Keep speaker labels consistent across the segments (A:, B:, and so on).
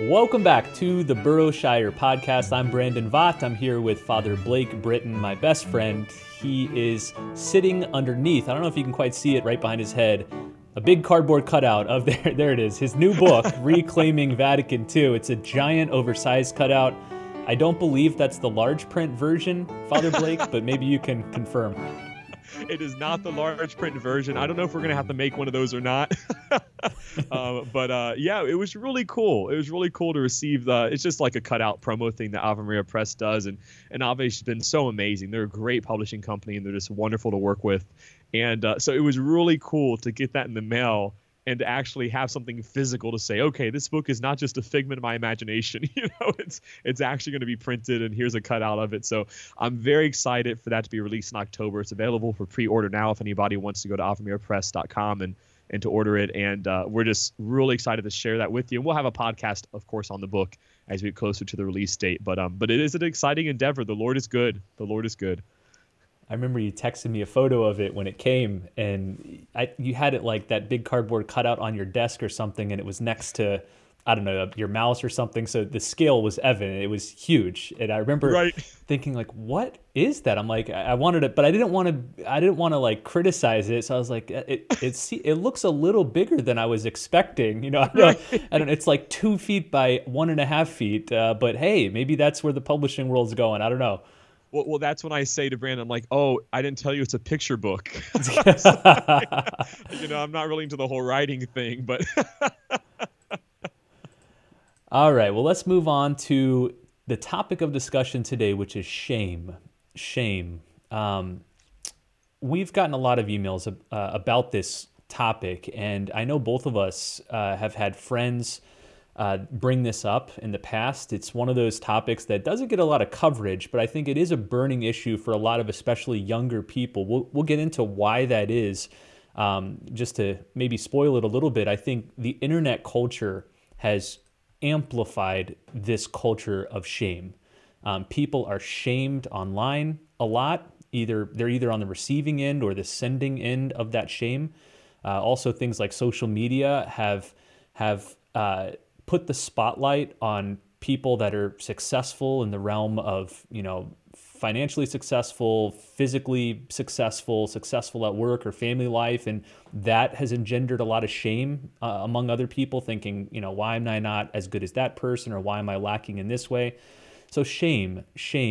A: Welcome back to the Burrowshire Podcast. I'm Brandon Vaught. I'm here with Father Blake Britton, my best friend. He is sitting underneath, I don't know if you can quite see it right behind his head, a big cardboard cutout of there it is, his new book, Reclaiming Vatican II. It's a giant oversized cutout. I don't believe that's the large print version, Father Blake, but maybe you can confirm.
B: It is not the large print version. I don't know if we're going to have to make one of those or not. But yeah, it was really cool. It was really cool to receive it's just like a cutout promo thing that Ave Maria Press does. And Ave's been so amazing. They're a great publishing company and they're just wonderful to work with. And so it was really cool to get that in the mail and to actually have something physical to say, okay, this book is not just a figment of my imagination. It's actually going to be printed, and here's a cutout of it. So I'm very excited for that to be released in October. It's available for pre-order now if anybody wants to go to AveMariaPress.com and to order it. And we're just really excited to share that with you. And we'll have a podcast, of course, on the book as we get closer to the release date. But it is an exciting endeavor. The Lord is good. The Lord is good.
A: I remember you texted me a photo of it when it came, and you had it like that big cardboard cutout on your desk or something, and it was next to, I don't know, your mouse or something. So the scale was evident. It was huge. And I remember thinking like, what is that? I'm like, I wanted it, but I didn't want to like criticize it. So I was like, it looks a little bigger than I was expecting. I don't, it's like 2 feet by 1.5 feet. But hey, maybe that's where the publishing world's going. I don't know.
B: Well, that's when I say to Brandon, I'm like, oh, I didn't tell you it's a picture book. I'm not really into the whole writing thing, but.
A: All right, well, let's move on to the topic of discussion today, which is shame. Shame. We've gotten a lot of emails about this topic, and I know both of us have had friends bring this up in the past. It's one of those topics that doesn't get a lot of coverage, but I think it is a burning issue for a lot of especially younger people. We'll get into why that is. Just to maybe spoil it a little bit, I think the internet culture has amplified this culture of shame. People are shamed online a lot. They're either on the receiving end or the sending end of that shame. Also, things like social media have put the spotlight on people that are successful in the realm of, financially successful, physically successful at work or family life. And that has engendered a lot of shame among other people thinking, why am I not as good as that person, or why am I lacking in this way? So shame.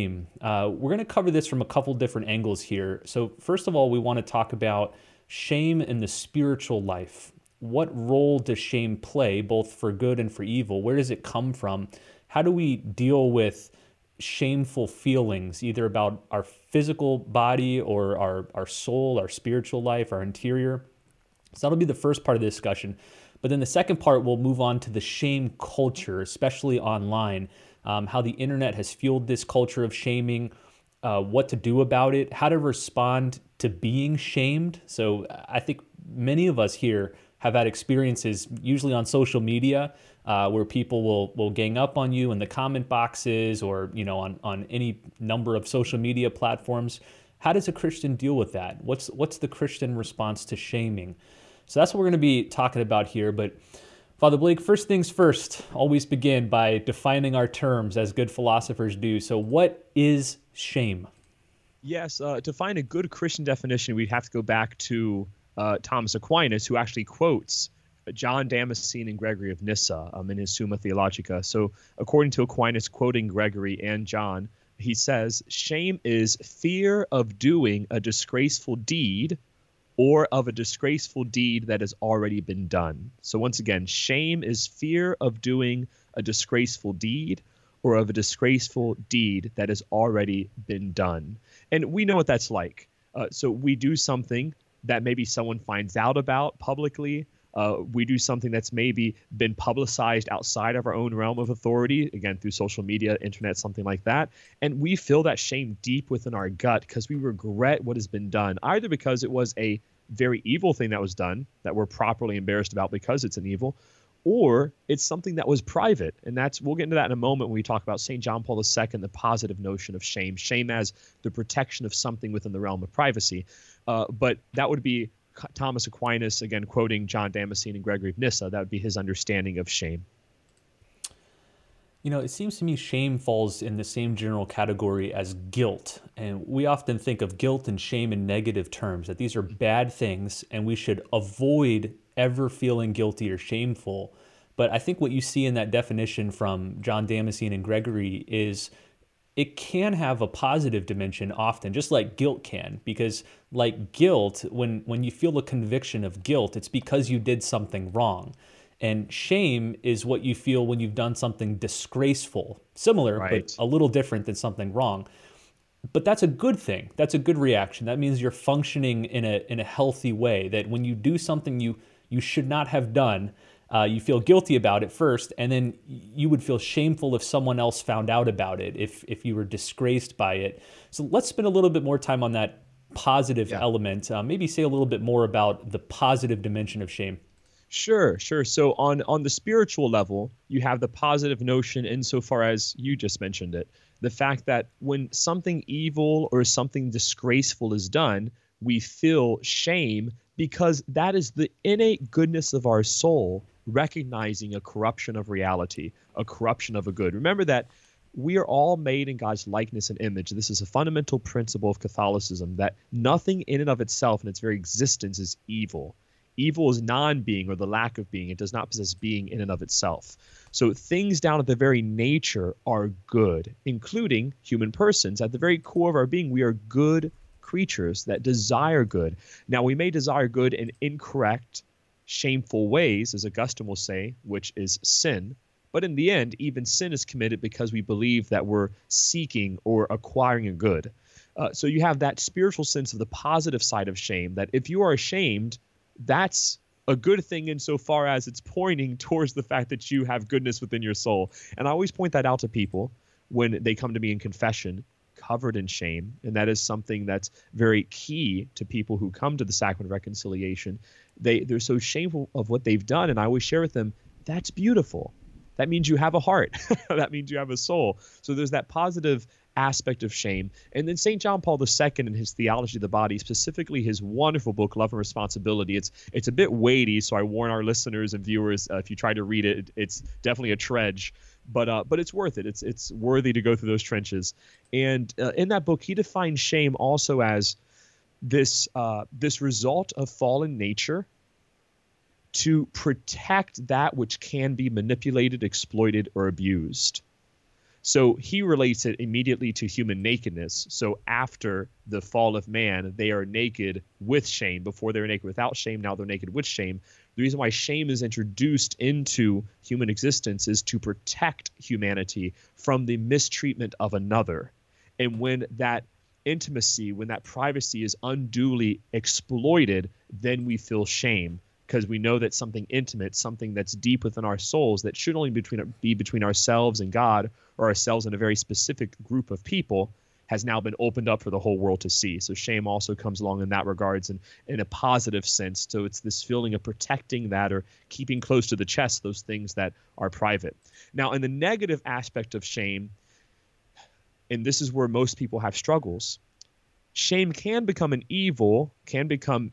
A: We're going to cover this from a couple different angles here. So first of all, we want to talk about shame in the spiritual life. What role does shame play, both for good and for evil? Where does it come from? How do we deal with shameful feelings, either about our physical body or our soul, our spiritual life, our interior? So that'll be the first part of the discussion. But then the second part, we'll move on to the shame culture, especially online, how the internet has fueled this culture of shaming, what to do about it, how to respond to being shamed. So I think many of us here have had experiences, usually on social media, where people will gang up on you in the comment boxes or on any number of social media platforms. How does a Christian deal with that? What's the Christian response to shaming? So that's what we're going to be talking about here. But Father Blake, first things first, always begin by defining our terms as good philosophers do. So what is shame?
B: Yes, to find a good Christian definition, we'd have to go back to Thomas Aquinas, who actually quotes John Damascene and Gregory of Nyssa in his Summa Theologica. So according to Aquinas, quoting Gregory and John, he says, shame is fear of doing a disgraceful deed or of a disgraceful deed that has already been done. So once again, shame is fear of doing a disgraceful deed or of a disgraceful deed that has already been done. And we know what that's like. So we do something that maybe someone finds out about publicly. We do something that's maybe been publicized outside of our own realm of authority, again, through social media, internet, something like that. And we feel that shame deep within our gut because we regret what has been done, either because it was a very evil thing that was done that we're properly embarrassed about because it's an evil, or it's something that was private. And we'll get into that in a moment when we talk about St. John Paul II, the positive notion of shame as the protection of something within the realm of privacy. But that would be Thomas Aquinas, again, quoting John Damascene and Gregory of Nyssa. That would be his understanding of shame.
A: You know, it seems to me shame falls in the same general category as guilt. And we often think of guilt and shame in negative terms, that these are bad things and we should avoid ever feeling guilty or shameful. But I think what you see in that definition from John Damascene and Gregory is it can have a positive dimension often, just like guilt can, because like guilt, when you feel a conviction of guilt, it's because you did something wrong. And shame is what you feel when you've done something disgraceful, similar, but
B: Right.
A: a little different than something wrong. But that's a good thing. That's a good reaction. That means you're functioning in a healthy way, that when you do something you should not have done, you feel guilty about it first, and then you would feel shameful if someone else found out about it, if you were disgraced by it. So let's spend a little bit more time on that positive
B: Yeah.
A: element. Maybe say a little bit more about the positive dimension of shame.
B: Sure, sure. So on the spiritual level, you have the positive notion insofar as you just mentioned it. The fact that when something evil or something disgraceful is done, we feel shame because that is the innate goodness of our soul, recognizing a corruption of reality, a corruption of a good. Remember that we are all made in God's likeness and image. This is a fundamental principle of Catholicism, that nothing in and of itself in its very existence is evil. Evil is non-being, or the lack of being. It does not possess being in and of itself. So things down at the very nature are good, including human persons. At the very core of our being, we are good creatures that desire good. Now, we may desire good in incorrect, shameful ways, as Augustine will say, which is sin. But in the end, even sin is committed because we believe that we're seeking or acquiring a good. So you have that spiritual sense of the positive side of shame, that if you are ashamed, that's a good thing insofar as it's pointing towards the fact that you have goodness within your soul. And I always point that out to people when they come to me in confession, covered in shame. And that is something that's very key to people who come to the sacrament of reconciliation. They're so shameful of what they've done. And I always share with them, that's beautiful. That means you have a heart. That means you have a soul. So there's that positive aspect of shame. And then St. John Paul II in his Theology of the Body, specifically his wonderful book, Love and Responsibility, it's a bit weighty, so I warn our listeners and viewers, if you try to read it, it's definitely a trudge, but it's worth it. It's worthy to go through those trenches. And in that book, he defines shame also as this result of fallen nature to protect that which can be manipulated, exploited, or abused. So he relates it immediately to human nakedness. So after the fall of man, they are naked with shame. Before they were naked without shame, now they're naked with shame. The reason why shame is introduced into human existence is to protect humanity from the mistreatment of another. And when that intimacy, when that privacy is unduly exploited, then we feel shame, because we know that something intimate, something that's deep within our souls that should only be between ourselves and God, or ourselves and a very specific group of people, has now been opened up for the whole world to see. So shame also comes along in that regards, and in a positive sense. So it's this feeling of protecting that, or keeping close to the chest those things that are private. Now, in the negative aspect of shame, and this is where most people have struggles, shame can become an evil, can become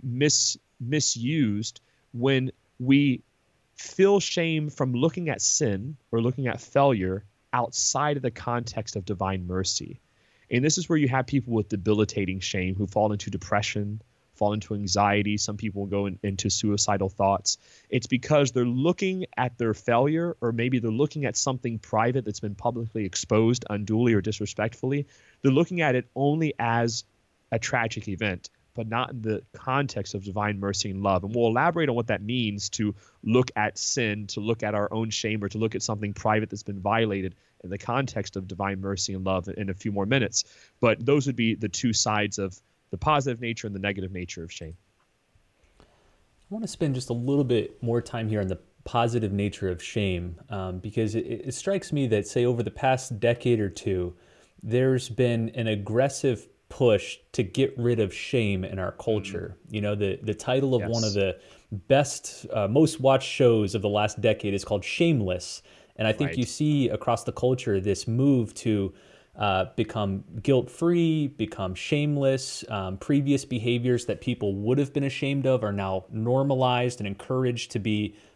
B: misused when we feel shame from looking at sin or looking at failure outside of the context of divine mercy. And this is where you have people with debilitating shame who fall into depression, fall into anxiety. Some people will go into suicidal thoughts. It's because they're looking at their failure, or maybe they're looking at something private that's been publicly exposed unduly or disrespectfully. They're looking at it only as a tragic event, but not in the context of divine mercy and love. And we'll elaborate on what that means to look at sin, to look at our own shame, or to look at something private that's been violated in the context of divine mercy and love in a few more minutes. But those would be the two sides of the positive nature and the negative nature of shame.
A: I want to spend just a little bit more time here on the positive nature of shame, because it strikes me that, say, over the past decade or two, there's been an aggressive push to get rid of shame in our culture. You know, the title of one of the best, most watched shows of the last decade is called Shameless. And I think you see across the culture this move to become guilt-free, become shameless. Previous behaviors that people would have been ashamed of are now normalized and encouraged to be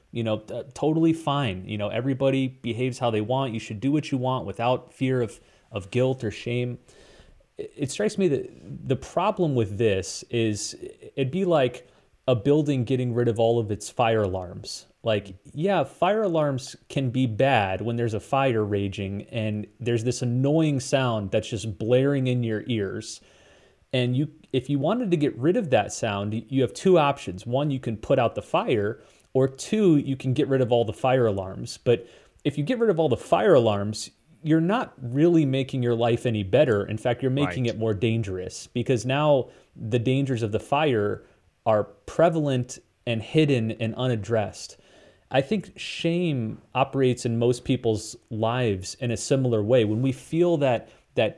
A: totally fine. Everybody behaves how they want. You should do what you want without fear of guilt or shame. It strikes me that the problem with this is it'd be like a building getting rid of all of its fire alarms. Like, yeah, fire alarms can be bad when there's a fire raging and there's this annoying sound that's just blaring in your ears. And if you wanted to get rid of that sound, you have two options. One, you can put out the fire, or two, you can get rid of all the fire alarms. But if you get rid of all the fire alarms, you're not really making your life any better. In fact, you're making it more dangerous, because now the dangers of the fire are prevalent and hidden and unaddressed. I think shame operates in most people's lives in a similar way. When we feel that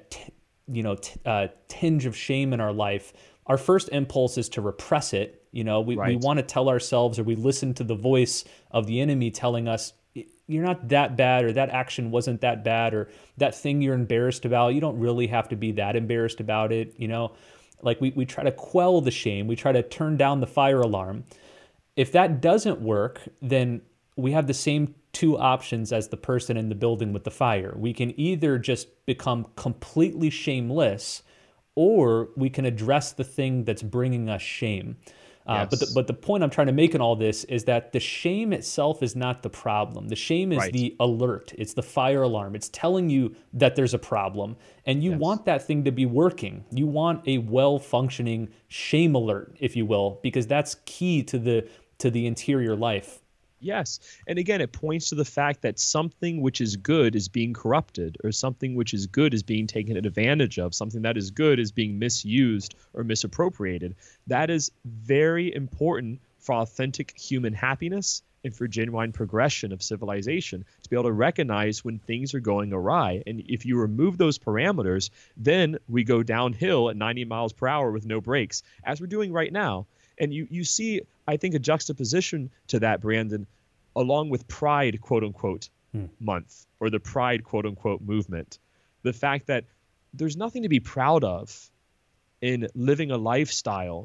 A: tinge of shame in our life, our first impulse is to repress it. We want to tell ourselves, or we listen to the voice of the enemy telling us, you're not that bad, or that action wasn't that bad, or that thing you're embarrassed about, you don't really have to be that embarrassed about it. Like we try to quell the shame. We try to turn down the fire alarm. If that doesn't work, then we have the same two options as the person in the building with the fire. We can either just become completely shameless, or we can address the thing that's bringing us shame.
B: Yes.
A: But the point I'm trying to make in all this is that the shame itself is not the problem. The shame is the alert. It's the fire alarm. It's telling you that there's a problem, and you want that thing to be working. You want a well-functioning shame alert, if you will, because that's key to the interior life.
B: Yes. And again, it points to the fact that something which is good is being corrupted, or something which is good is being taken advantage of. Something that is good is being misused or misappropriated. That is very important for authentic human happiness and for genuine progression of civilization, to be able to recognize when things are going awry. And if you remove those parameters, then we go downhill at 90 miles per hour with no brakes, as we're doing right now. And you see, I think, a juxtaposition to that, Brandon, along with Pride, quote unquote, month, or the Pride, quote unquote, movement. The fact that there's nothing to be proud of in living a lifestyle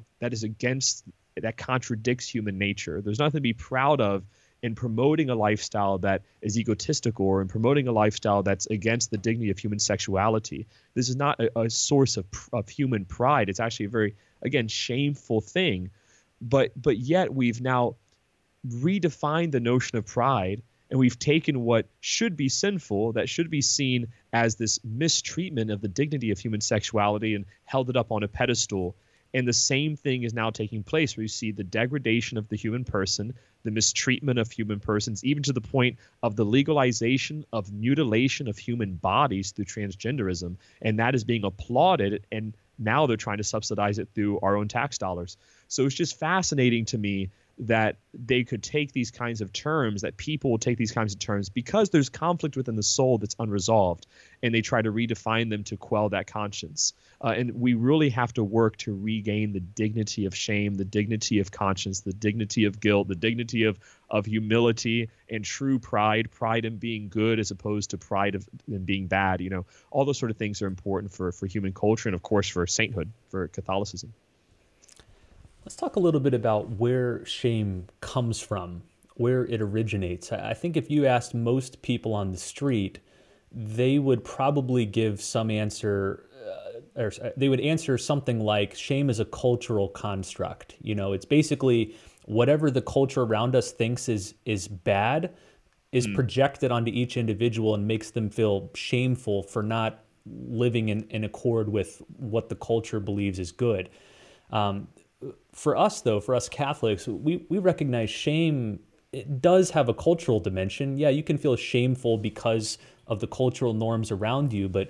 B: that contradicts human nature. There's nothing to be proud of in promoting a lifestyle that is egotistical, or in promoting a lifestyle that's against the dignity of human sexuality. This is not a source of human pride. It's actually a very, again, shameful thing. But yet we've now redefined the notion of pride, and we've taken what should be sinful, that should be seen as this mistreatment of the dignity of human sexuality, and held it up on a pedestal. And the same thing is now taking place, where you see the degradation of the human person, the mistreatment of human persons, even to the point of the legalization of mutilation of human bodies through transgenderism. And that is being applauded, and now they're trying to subsidize it through our own tax dollars. So it's just fascinating to me that they could take these kinds of terms, that people will take these kinds of terms, because there's conflict within the soul that's unresolved, and they try to redefine them to quell that conscience. And we really have to work to regain the dignity of shame, the dignity of conscience, the dignity of guilt, the dignity of humility and true pride in being good as opposed to pride in being bad. All those sort of things are important for human culture, and of course for sainthood, for Catholicism.
A: Let's talk a little bit about where shame comes from, where it originates. I think if you asked most people on the street, they would probably give some answer, or they would answer something like, shame is a cultural construct. It's basically whatever the culture around us thinks is bad is projected onto each individual and makes them feel shameful for not living in accord with what the culture believes is good. For us Catholics, we recognize shame, it does have a cultural dimension. Yeah, you can feel shameful because of the cultural norms around you, but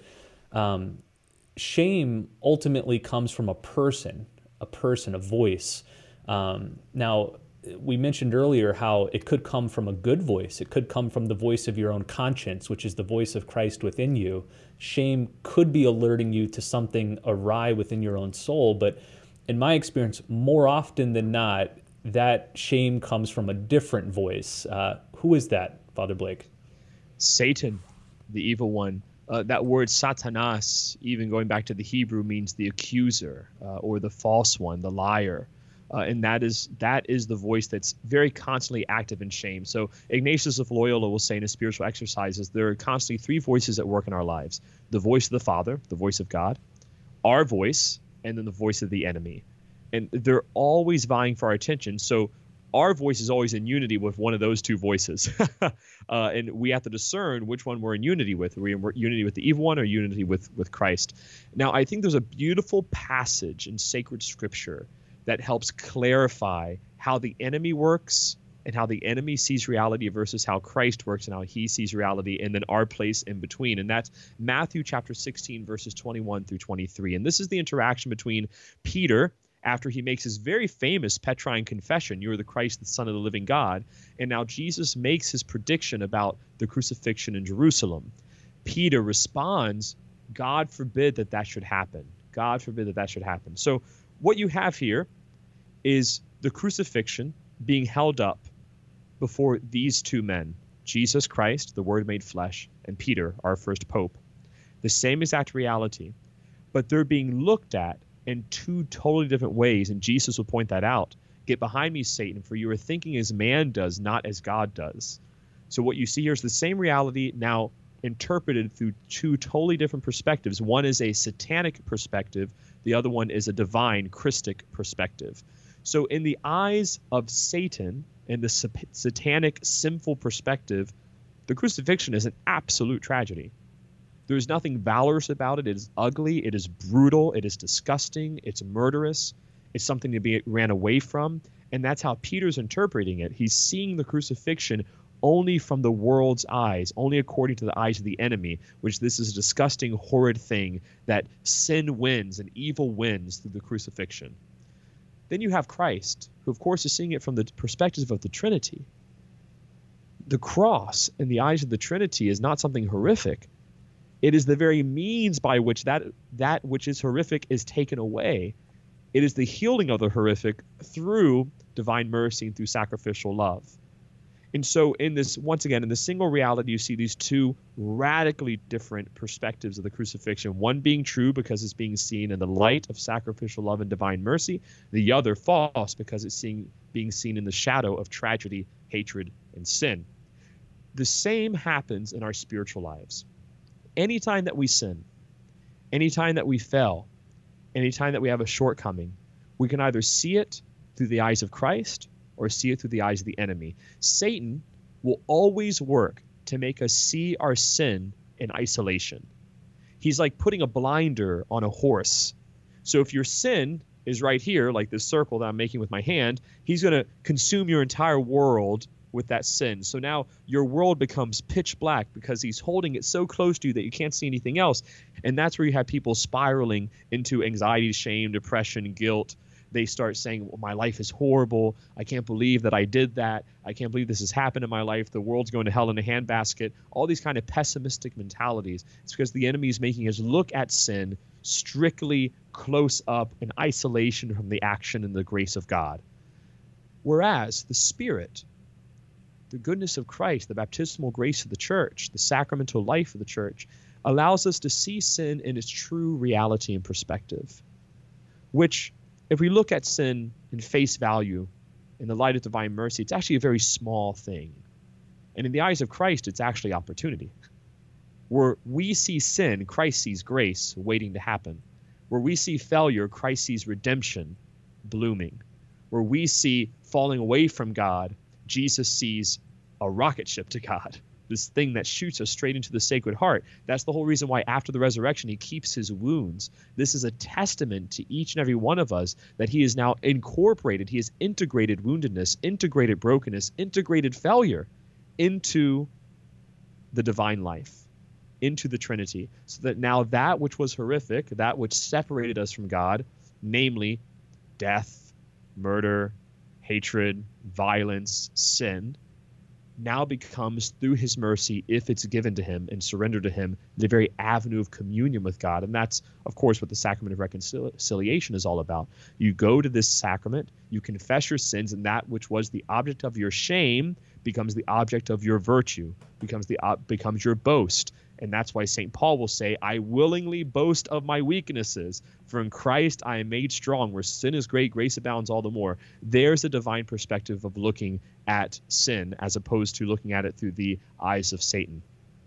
A: shame ultimately comes from a person, a voice. Now, we mentioned earlier how it could come from a good voice. It could come from the voice of your own conscience, which is the voice of Christ within you. Shame could be alerting you to something awry within your own soul, but in my experience, more often than not, that shame comes from a different voice. Who is that, Father Blake?
B: Satan, the evil one. That word Satanas, even going back to the Hebrew, means the accuser, or the false one, the liar. And that is the voice that's very constantly active in shame. So Ignatius of Loyola will say in his spiritual exercises, there are constantly three voices at work in our lives: the voice of the Father, the voice of God, our voice, and then the voice of the enemy. And they're always vying for our attention. So our voice is always in unity with one of those two voices. And we have to discern which one we're in unity with. Are we in unity with the evil one or unity with Christ? Now, I think there's a beautiful passage in sacred scripture that helps clarify how the enemy works and how the enemy sees reality versus how Christ works and how he sees reality, and then our place in between. And that's Matthew chapter 16, verses 21 through 23. And this is the interaction between Peter, after he makes his very famous Petrine confession, "You are the Christ, the Son of the living God." And now Jesus makes his prediction about the crucifixion in Jerusalem. Peter responds, "God forbid that that should happen. God forbid that that should happen." So what you have here is the crucifixion being held up before these two men, Jesus Christ, the Word made flesh, and Peter, our first pope. The same exact reality, but they're being looked at in two totally different ways, and Jesus will point that out. "Get behind me, Satan, for you are thinking as man does, not as God does." So what you see here is the same reality now interpreted through two totally different perspectives. One is a satanic perspective. The other one is a divine Christic perspective. So in the eyes of Satan and the satanic sinful perspective, the crucifixion is an absolute tragedy. There's nothing valorous about it. It is ugly. It is brutal. It is disgusting. It's murderous. It's something to be ran away from. And that's how Peter's interpreting it. He's seeing the crucifixion only from the world's eyes, only according to the eyes of the enemy, which this is a disgusting, horrid thing that sin wins and evil wins through the crucifixion. Then you have Christ, who of course is seeing it from the perspective of the Trinity. The cross in the eyes of the Trinity is not something horrific. It is the very means by which that which is horrific is taken away. It is the healing of the horrific through divine mercy and through sacrificial love. And so in this, once again, in the single reality, you see these two radically different perspectives of the crucifixion, one being true because it's being seen in the light of sacrificial love and divine mercy, the other false because it's being seen in the shadow of tragedy, hatred, and sin. The same happens in our spiritual lives. Anytime that we sin, anytime that we fail, anytime that we have a shortcoming, we can either see it through the eyes of Christ or see it through the eyes of the enemy. Satan will always work to make us see our sin in isolation. He's like putting a blinder on a horse. So if your sin is right here, like this circle that I'm making with my hand, he's going to consume your entire world with that sin. So now your world becomes pitch black because he's holding it so close to you that you can't see anything else. And that's where you have people spiraling into anxiety, shame, depression, guilt. They start saying, well, my life is horrible. I can't believe that I did that. I can't believe this has happened in my life. The world's going to hell in a handbasket. All these kind of pessimistic mentalities. It's because the enemy is making us look at sin strictly close up in isolation from the action and the grace of God. Whereas the Spirit, the goodness of Christ, the baptismal grace of the church, the sacramental life of the church, allows us to see sin in its true reality and perspective, which, if we look at sin in face value in the light of divine mercy, it's actually a very small thing. And in the eyes of Christ, it's actually opportunity. Where we see sin, Christ sees grace waiting to happen. Where we see failure, Christ sees redemption blooming. Where we see falling away from God, Jesus sees a rocket ship to God, this thing that shoots us straight into the Sacred Heart. That's the whole reason why after the resurrection, he keeps his wounds. This is a testament to each and every one of us that he is now incorporated. He has integrated woundedness, integrated brokenness, integrated failure into the divine life, into the Trinity, so that now that which was horrific, that which separated us from God, namely death, murder, hatred, violence, sin, now becomes, through his mercy, if it's given to him and surrendered to him, the very avenue of communion with God. And that's, of course, what the sacrament of reconciliation is all about. You go to this sacrament, you confess your sins, and that which was the object of your shame becomes the object of your virtue, becomes your boast. And that's why St. Paul will say, I willingly boast of my weaknesses, for in Christ I am made strong. Where sin is great, grace abounds all the more. There's a divine perspective of looking at sin as opposed to looking at it through the eyes of Satan.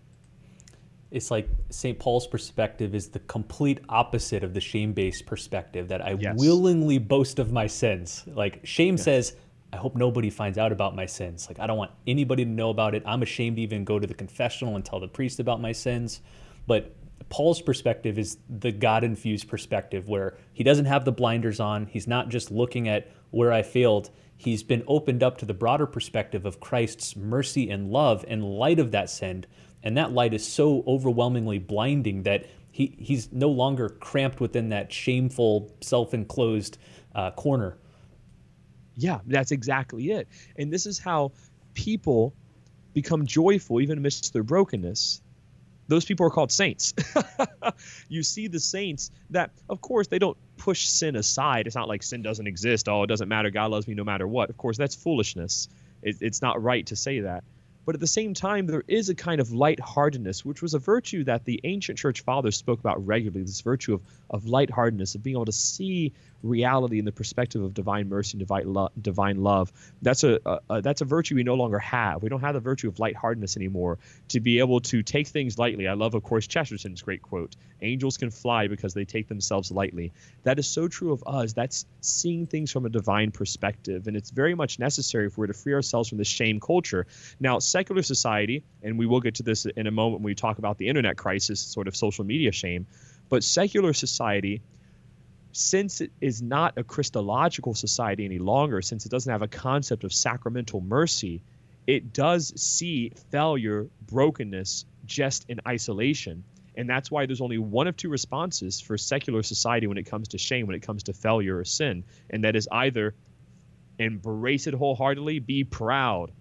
A: It's like St. Paul's perspective is the complete opposite of the shame-based perspective, that I willingly boast of my sins. Like shame says, I hope nobody finds out about my sins. Like I don't want anybody to know about it. I'm ashamed to even go to the confessional and tell the priest about my sins. But Paul's perspective is the God-infused perspective, where he doesn't have the blinders on. He's not just looking at where I failed. He's been opened up to the broader perspective of Christ's mercy and love in light of that sin. And that light is so overwhelmingly blinding that he's no longer cramped within that shameful, self-enclosed corner.
B: Yeah, that's exactly it. And this is how people become joyful even amidst their brokenness. Those people are called saints. You see the saints that, of course, they don't push sin aside. It's not like sin doesn't exist. Oh, it doesn't matter. God loves me no matter what. Of course, that's foolishness. It's not right to say that. But at the same time, there is a kind of lightheartedness, which was a virtue that the ancient church fathers spoke about regularly, this virtue of lightheartedness, of being able to see reality in the perspective of divine mercy and divine love. That's a virtue we no longer have. We don't have the virtue of lightheartedness anymore, to be able to take things lightly. I love, of course, Chesterton's great quote, angels can fly because they take themselves lightly. That is so true of us. That's seeing things from a divine perspective, and it's very much necessary if we're to free ourselves from this shame culture. Now, secular society, and we will get to this in a moment when we talk about the internet crisis, sort of social media shame, but secular society, since it is not a Christological society any longer, since it doesn't have a concept of sacramental mercy, it does see failure, brokenness just in isolation. And that's why there's only one of two responses for secular society when it comes to shame, when it comes to failure or sin. And that is either embrace it wholeheartedly, be proud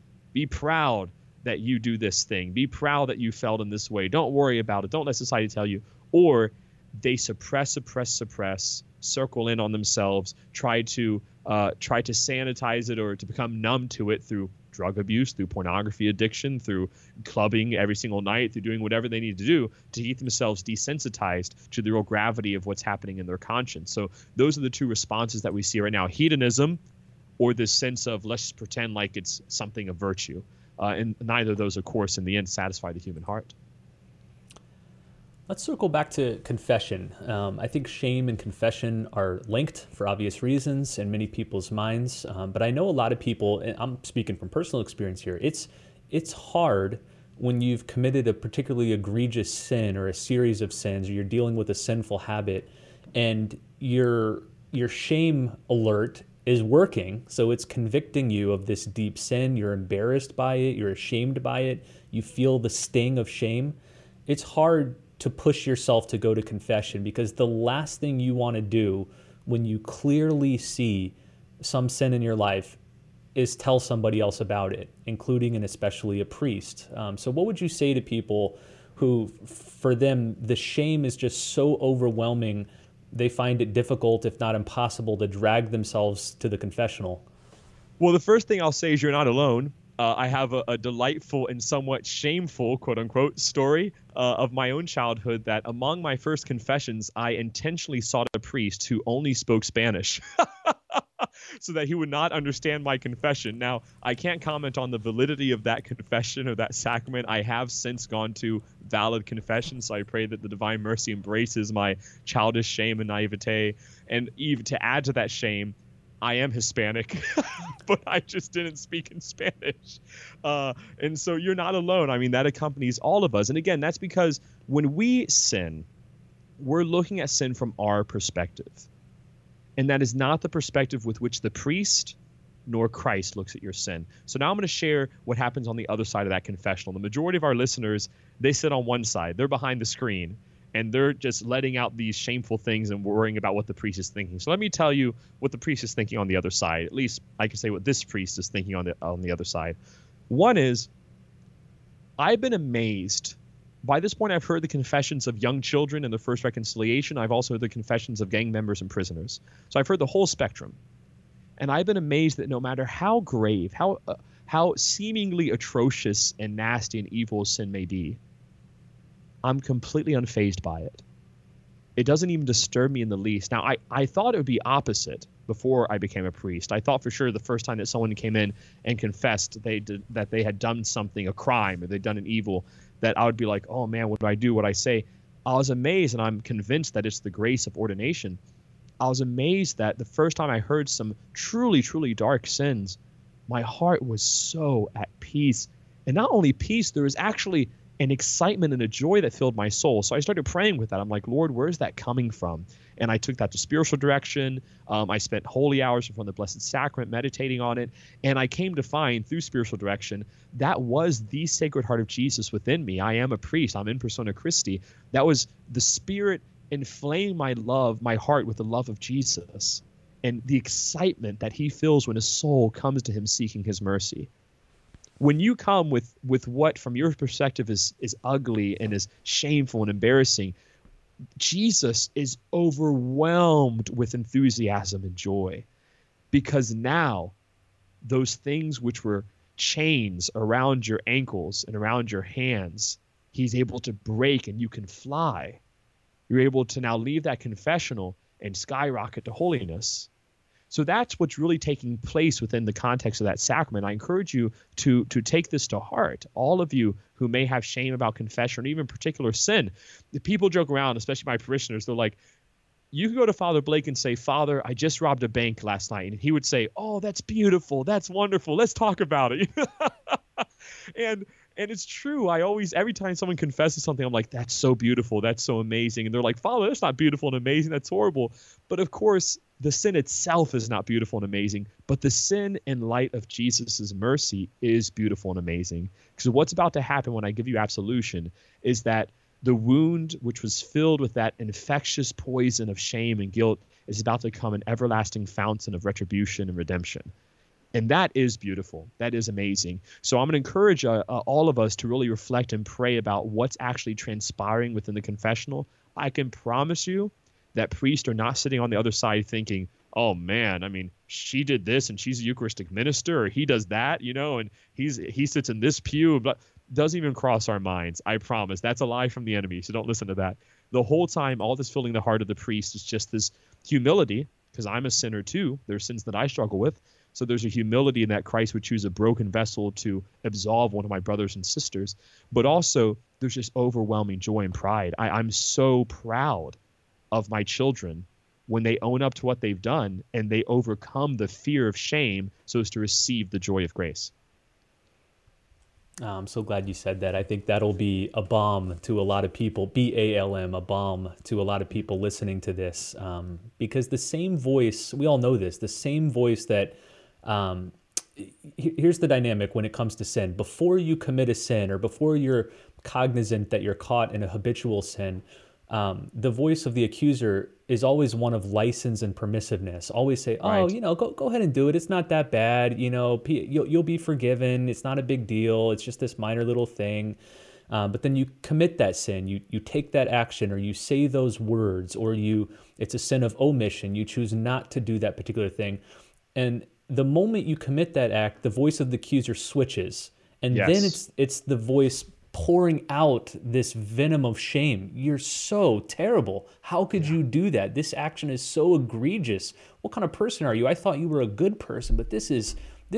B: that you do this thing, be proud that you failed in this way, don't worry about it, don't let society tell you, or they suppress, circle in on themselves, try to sanitize it or to become numb to it through drug abuse, through pornography addiction, through clubbing every single night, through doing whatever they need to do to keep themselves desensitized to the real gravity of what's happening in their conscience. So those are the two responses that we see right now: hedonism, or this sense of let's just pretend like it's something of virtue. And neither of those, of course, in the end, satisfy the human heart.
A: Let's circle back to confession. I think shame and confession are linked for obvious reasons in many people's minds. But I know a lot of people, and I'm speaking from personal experience here, it's hard when you've committed a particularly egregious sin or a series of sins, or you're dealing with a sinful habit, and your shame alert is working. So it's convicting you of this deep sin. You're embarrassed by it. You're ashamed by it. You feel the sting of shame. It's hard to push yourself to go to confession, because the last thing you want to do when you clearly see some sin in your life is tell somebody else about it, including and especially a priest. So what would you say to people who, for them, the shame is just so overwhelming, they find it difficult, if not impossible, to drag themselves to the confessional?
B: Well, the first thing I'll say is you're not alone. I have a delightful and somewhat shameful, quote unquote, story of my own childhood, that among my first confessions, I intentionally sought a priest who only spoke Spanish so that he would not understand my confession. Now, I can't comment on the validity of that confession or that sacrament. I have since gone to valid confession, so I pray that the divine mercy embraces my childish shame and naivete. And even to add to that shame, I am Hispanic, but I just didn't speak in Spanish. And so you're not alone. I mean, that accompanies all of us. And again, that's because when we sin, we're looking at sin from our perspective. And that is not the perspective with which the priest nor Christ looks at your sin. So now I'm going to share what happens on the other side of that confessional. The majority of our listeners, they sit on one side. They're behind the screen, and they're just letting out these shameful things and worrying about what the priest is thinking. So let me tell you what the priest is thinking on the other side. At least I can say what this priest is thinking on the other side. One is, I've been amazed. By this point, I've heard the confessions of young children in the First Reconciliation. I've also heard the confessions of gang members and prisoners. So I've heard the whole spectrum. And I've been amazed that no matter how grave, how seemingly atrocious and nasty and evil sin may be, I'm completely unfazed by it. It doesn't even disturb me in the least. Now, I thought it would be opposite before I became a priest. I thought for sure the first time that someone came in and confessed that they had done something, a crime, or they'd done an evil, that I would be like, oh man, what do I do? What do I say? I was amazed, and I'm convinced that it's the grace of ordination. I was amazed that the first time I heard some truly, truly dark sins, my heart was so at peace. And not only peace, there was actually an excitement and a joy that filled my soul. So I started praying with that. I'm like, Lord, where's that coming from? And I took that to spiritual direction. I spent holy hours before the Blessed Sacrament meditating on it. And I came to find through spiritual direction that was the Sacred Heart of Jesus within me. I am a priest. I'm in persona Christi. That was the Spirit inflaming my heart with the love of Jesus and the excitement that he feels when a soul comes to him seeking his mercy. When you come with what from your perspective is ugly and is shameful and embarrassing, Jesus is overwhelmed with enthusiasm and joy, because now those things which were chains around your ankles and around your hands, he's able to break and you can fly. You're able to now leave that confessional and skyrocket to holiness. So that's what's really taking place within the context of that sacrament. I encourage you to take this to heart. All of you who may have shame about confession or even particular sin, the people joke around, especially my parishioners, they're like, you can go to Father Blake and say, Father, I just robbed a bank last night. And he would say, oh, that's beautiful. That's wonderful. Let's talk about it. And it's true. Every time someone confesses something, I'm like, that's so beautiful. That's so amazing. And they're like, Father, that's not beautiful and amazing. That's horrible. But of course, the sin itself is not beautiful and amazing, but the sin in light of Jesus's mercy is beautiful and amazing. Because what's about to happen when I give you absolution is that the wound which was filled with that infectious poison of shame and guilt is about to become an everlasting fountain of retribution and redemption. And that is beautiful. That is amazing. So I'm going to encourage all of us to really reflect and pray about what's actually transpiring within the confessional. I can promise you that priests are not sitting on the other side thinking, oh man, I mean, she did this and she's a Eucharistic minister, or he does that, and he sits in this pew, but doesn't even cross our minds. I promise. That's a lie from the enemy. So don't listen to that. The whole time, all that's filling the heart of the priest is just this humility, because I'm a sinner too. There's sins that I struggle with. So there's a humility in that Christ would choose a broken vessel to absolve one of my brothers and sisters. But also there's just overwhelming joy and pride. I'm so proud of my children when they own up to what they've done and they overcome the fear of shame so as to receive the joy of grace.
A: I'm so glad you said that. I think that'll be a balm to a lot of people, BALM, a balm to a lot of people listening to this, because the same voice, we all know this, the same voice that, here's the dynamic when it comes to sin. Before you commit a sin or before you're cognizant that you're caught in a habitual sin, the voice of the accuser is always one of license and permissiveness. Always say, oh,
B: Right.
A: go ahead and do it. It's not that bad. You'll be forgiven. It's not a big deal. It's just this minor little thing. But then you commit that sin. You take that action, or you say those words, or it's a sin of omission. You choose not to do that particular thing. And the moment you commit that act, the voice of the accuser switches. And
B: Yes.
A: then it's the voice pouring out this venom of shame. You're so terrible. How could you do that? This action is so egregious. What kind of person are you? I thought you were a good person, but this is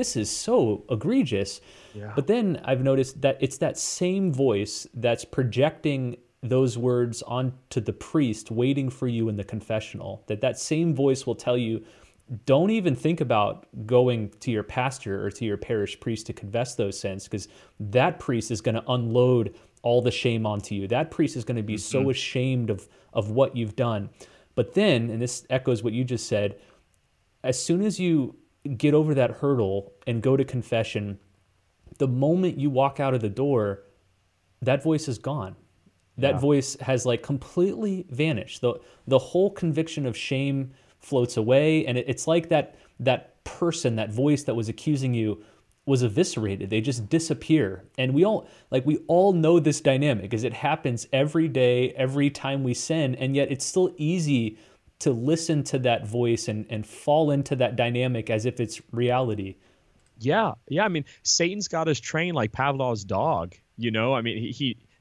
A: so egregious.
B: Yeah.
A: But then I've noticed that it's that same voice that's projecting those words onto the priest waiting for you in the confessional. That same voice will tell you, don't even think about going to your pastor or to your parish priest to confess those sins, because that priest is going to unload all the shame onto you. That priest is going to be so ashamed of what you've done. But then, and this echoes what you just said, as soon as you get over that hurdle and go to confession, the moment you walk out of the door, that voice is gone. That voice has completely vanished. The whole conviction of shame floats away, and it's like that person, that voice that was accusing you, was eviscerated. They just disappear. And we all know this dynamic, because it happens every day, every time we sin, and yet it's still easy to listen to that voice and fall into that dynamic as if it's reality.
B: Yeah. I mean, Satan's got us trained like Pavlov's dog. I mean,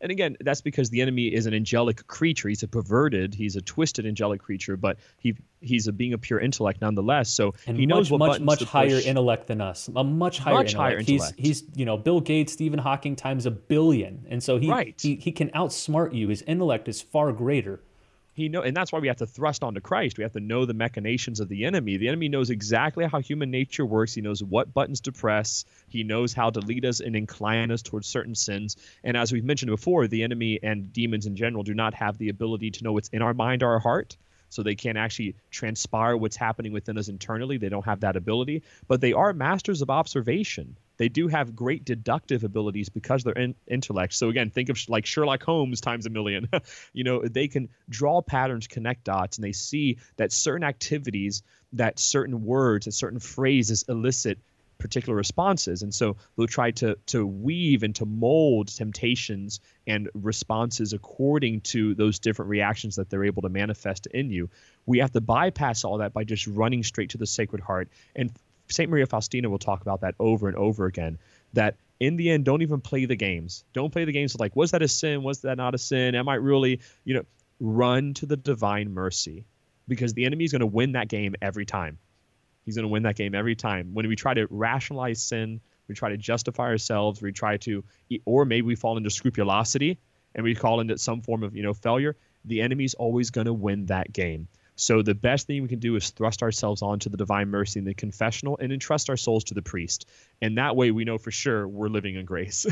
B: And again, that's because the enemy is an angelic creature. He's a twisted angelic creature, but he's a being of pure intellect nonetheless. So
A: and
B: he knows
A: much higher intellect than us. A much higher intellect. He's Bill Gates, Stephen Hawking times 1 billion, and so he can outsmart you. His intellect is far greater.
B: And that's why we have to thrust onto Christ. We have to know the machinations of the enemy. The enemy knows exactly how human nature works. He knows what buttons to press. He knows how to lead us and incline us towards certain sins. And as we've mentioned before, the enemy and demons in general do not have the ability to know what's in our mind or our heart. So they can't actually transpire what's happening within us internally. They don't have that ability. But they are masters of observation. They do have great deductive abilities because they're intellect. So again, think of like Sherlock Holmes times 1 million. They can draw patterns, connect dots, and they see that certain activities, that certain words, that certain phrases elicit particular responses. And so they'll try to weave and to mold temptations and responses according to those different reactions that they're able to manifest in you. We have to bypass all that by just running straight to the Sacred Heart. And St. Maria Faustina will talk about that over and over again, that in the end, don't even play the games. Don't play the games like, was that a sin? Was that not a sin? Am I really, run to the divine mercy, because the enemy is going to win that game every time. He's going to win that game every time. When we try to rationalize sin, we try to justify ourselves, or maybe we fall into scrupulosity and we call into some form of, failure. The enemy's always going to win that game. So the best thing we can do is thrust ourselves onto the divine mercy in the confessional and entrust our souls to the priest. And that way we know for sure we're living in grace.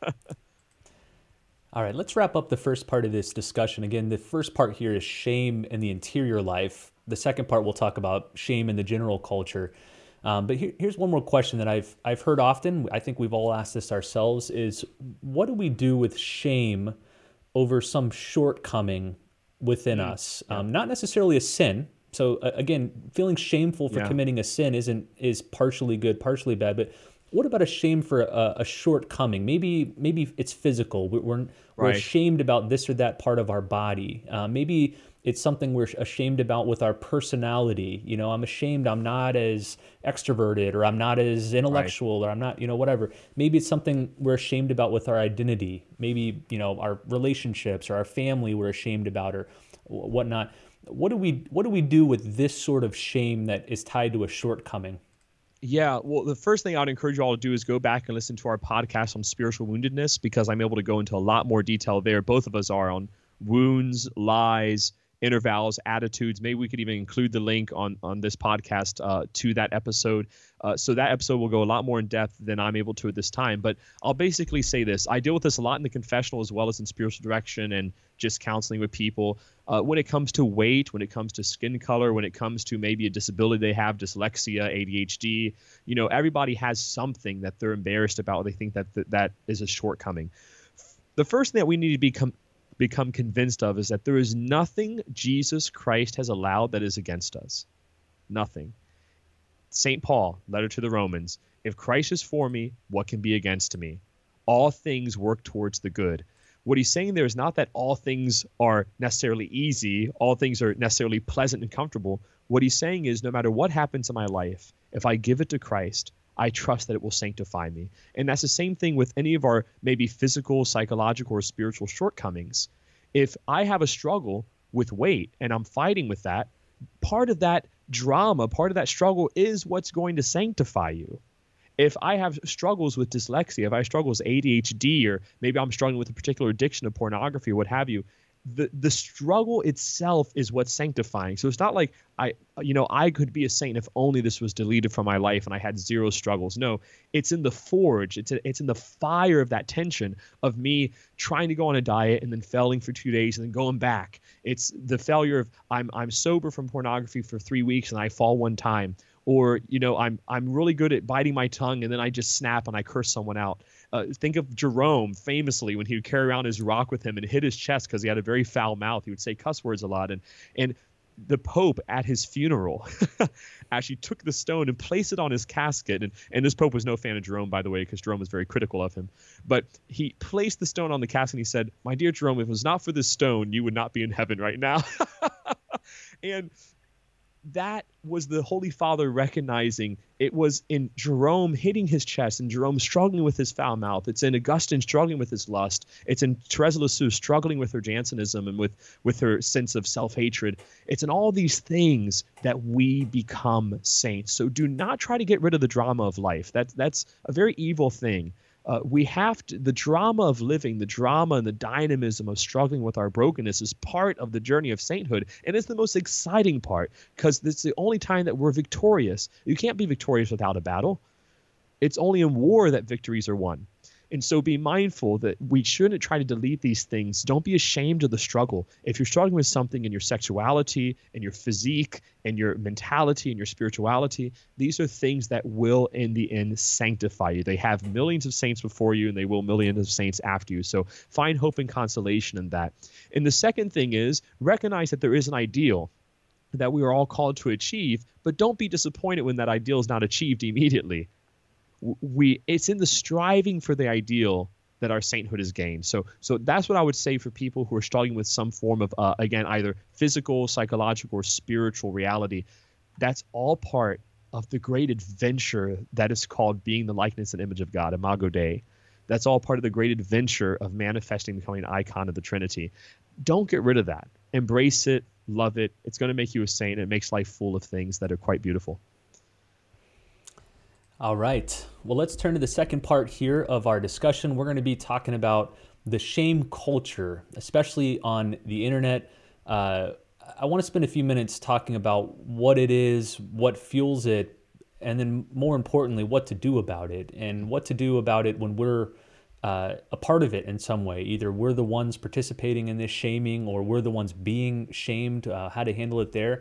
A: All right, let's wrap up the first part of this discussion. Again, the first part here is shame in the interior life. The second part we'll talk about shame in the general culture. But here's one more question that I've heard often. I think we've all asked this ourselves, is what do we do with shame over some shortcoming within us? Not necessarily a sin. So again, feeling shameful for committing a sin is partially good, partially bad. But what about a shame for a shortcoming? Maybe it's physical. We're ashamed about this or that part of our body. Maybe it's something we're ashamed about with our personality. I'm ashamed I'm not as extroverted, or I'm not as intellectual, or I'm not, whatever. Maybe it's something we're ashamed about with our identity. Maybe, our relationships or our family we're ashamed about, or whatnot. What do we do with this sort of shame that is tied to a shortcoming?
B: Yeah, well, the first thing I'd encourage you all to do is go back and listen to our podcast on spiritual woundedness, because I'm able to go into a lot more detail there. Both of us are on wounds, lies, intervals, attitudes. Maybe we could even include the link on this podcast to that episode. So that episode will go a lot more in depth than I'm able to at this time. But I'll basically say this. I deal with this a lot in the confessional as well as in spiritual direction and just counseling with people. When it comes to weight, when it comes to skin color, when it comes to maybe a disability they have, dyslexia, ADHD, everybody has something that they're embarrassed about. They think that is a shortcoming. The first thing that we need to become convinced of is that there is nothing Jesus Christ has allowed that is against us. Nothing. St. Paul, letter to the Romans, if Christ is for me, what can be against me? All things work towards the good. What he's saying there is not that all things are necessarily easy, all things are necessarily pleasant and comfortable. What he's saying is no matter what happens in my life, if I give it to Christ, I trust that it will sanctify me. And that's the same thing with any of our maybe physical, psychological, or spiritual shortcomings. If I have a struggle with weight and I'm fighting with that, part of that drama, part of that struggle is what's going to sanctify you. If I have struggles with dyslexia, if I struggle with ADHD, or maybe I'm struggling with a particular addiction of pornography or what have you, the struggle itself is what's sanctifying. So it's not like I could be a saint if only this was deleted from my life and I had zero struggles. No, it's in the forge. It's in the fire of that tension of me trying to go on a diet and then failing for 2 days and then going back. It's the failure of I'm sober from pornography for 3 weeks and I fall one time. Or, I'm really good at biting my tongue and then I just snap and I curse someone out. Think of Jerome famously when he would carry around his rock with him and hit his chest because he had a very foul mouth. He would say cuss words a lot. And the Pope at his funeral actually took the stone and placed it on his casket. And this Pope was no fan of Jerome, by the way, because Jerome was very critical of him. But he placed the stone on the casket and he said, "My dear Jerome, if it was not for this stone, you would not be in heaven right now." And that was the Holy Father recognizing. It was in Jerome hitting his chest, and Jerome struggling with his foul mouth. It's in Augustine struggling with his lust. It's in Therese of Lisieux struggling with her Jansenism and with her sense of self-hatred. It's in all these things that we become saints. So do not try to get rid of the drama of life. That's a very evil thing. We have to, the drama of living, the drama and the dynamism of struggling with our brokenness is part of the journey of sainthood. And it's the most exciting part, because it's the only time that we're victorious. You can't be victorious without a battle. It's only in war that victories are won. And so be mindful that we shouldn't try to delete these things. Don't be ashamed of the struggle. If you're struggling with something in your sexuality, in your physique, in your mentality, in your spirituality, these are things that will in the end sanctify you. They have millions of saints before you, and they will millions of saints after you. So find hope and consolation in that. And the second thing is recognize that there is an ideal that we are all called to achieve, but don't be disappointed when that ideal is not achieved immediately. It's in the striving for the ideal that our sainthood is gained. So that's what I would say for people who are struggling with some form of, again, either physical, psychological, or spiritual reality. That's all part of the great adventure that is called being the likeness and image of God, Imago Dei. That's all part of the great adventure of manifesting, becoming an icon of the Trinity. Don't get rid of that. Embrace it, love it. It's going to make you a saint. It makes life full of things that are quite beautiful.
A: All right. Well, let's turn to the second part here of our discussion. We're going to be talking about the shame culture, especially on the internet. I want to spend a few minutes talking about what it is, what fuels it, and then more importantly, what to do about it, and what to do about it when we're a part of it in some way. Either we're the ones participating in this shaming, or we're the ones being shamed, how to handle it there.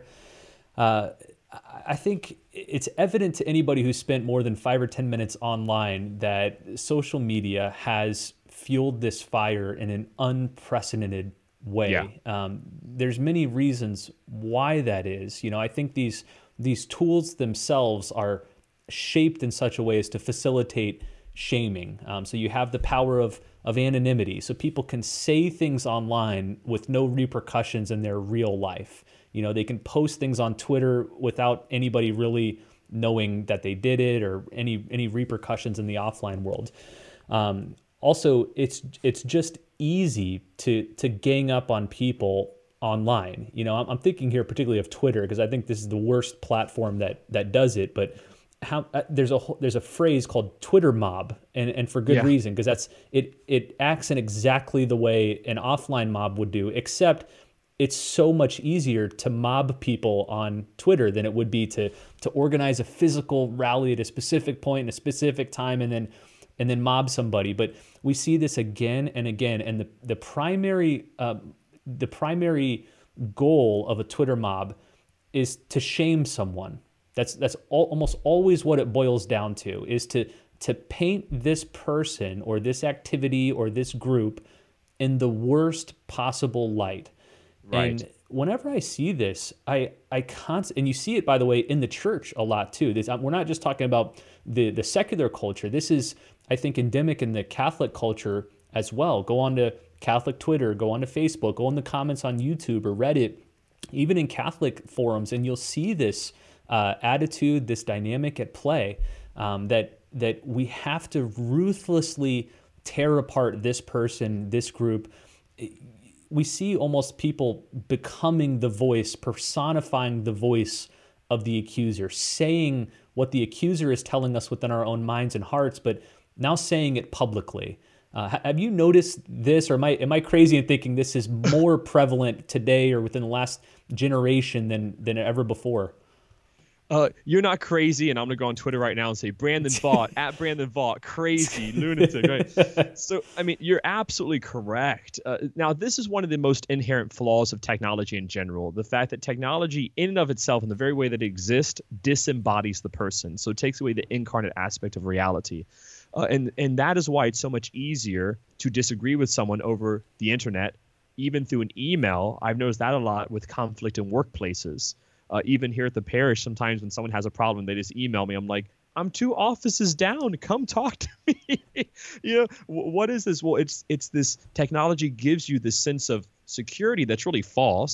A: I think it's evident to anybody who's spent more than 5 or 10 minutes online that social media has fueled this fire in an unprecedented way. Yeah. There's many reasons why that is. You know, I think these tools themselves are shaped in such a way as to facilitate shaming. So you have the power of anonymity, so people can say things online with no repercussions in their real life. You know, they can post things on Twitter without anybody really knowing that they did it, or any repercussions in the offline world. Also, it's just easy to gang up on people online. You know, I'm thinking here particularly of Twitter, because I think this is the worst platform that does it. But there's a phrase called Twitter mob, and for good reason, because it acts in exactly the way an offline mob would do, except it's so much easier to mob people on Twitter than it would be to organize a physical rally at a specific point in a specific time and then mob somebody. But we see this again and again, and the primary goal of a Twitter mob is to shame someone. That's almost always what it boils down to, is to paint this person or this activity or this group in the worst possible light. Right. And whenever I see this, and you see it, by the way, in the church a lot too. We're not just talking about the secular culture. This is, I think, endemic in the Catholic culture as well. Go on to Catholic Twitter, go on to Facebook, go in the comments on YouTube or Reddit, even in Catholic forums, and you'll see this attitude, this dynamic at play, that we have to ruthlessly tear apart this person, this group. We see almost people becoming the voice, personifying the voice of the accuser, saying what the accuser is telling us within our own minds and hearts, but now saying it publicly. Have you noticed this, or am I crazy in thinking this is more prevalent today or within the last generation than ever before?
B: You're not crazy, and I'm going to go on Twitter right now and say Brandon Vaught, at Brandon Vaught, crazy, lunatic, right? So, I mean, you're absolutely correct. Now, this is one of the most inherent flaws of technology in general. The fact that technology in and of itself, in the very way that it exists, disembodies the person. So it takes away the incarnate aspect of reality. And that is why it's so much easier to disagree with someone over the internet, even through an email. I've noticed that a lot with conflict in workplaces. Even here at the parish, sometimes when someone has a problem, they just email me. I'm like, I'm 2 offices down. Come talk to me. You know, what is this? Well, it's this technology gives you this sense of security that's really false.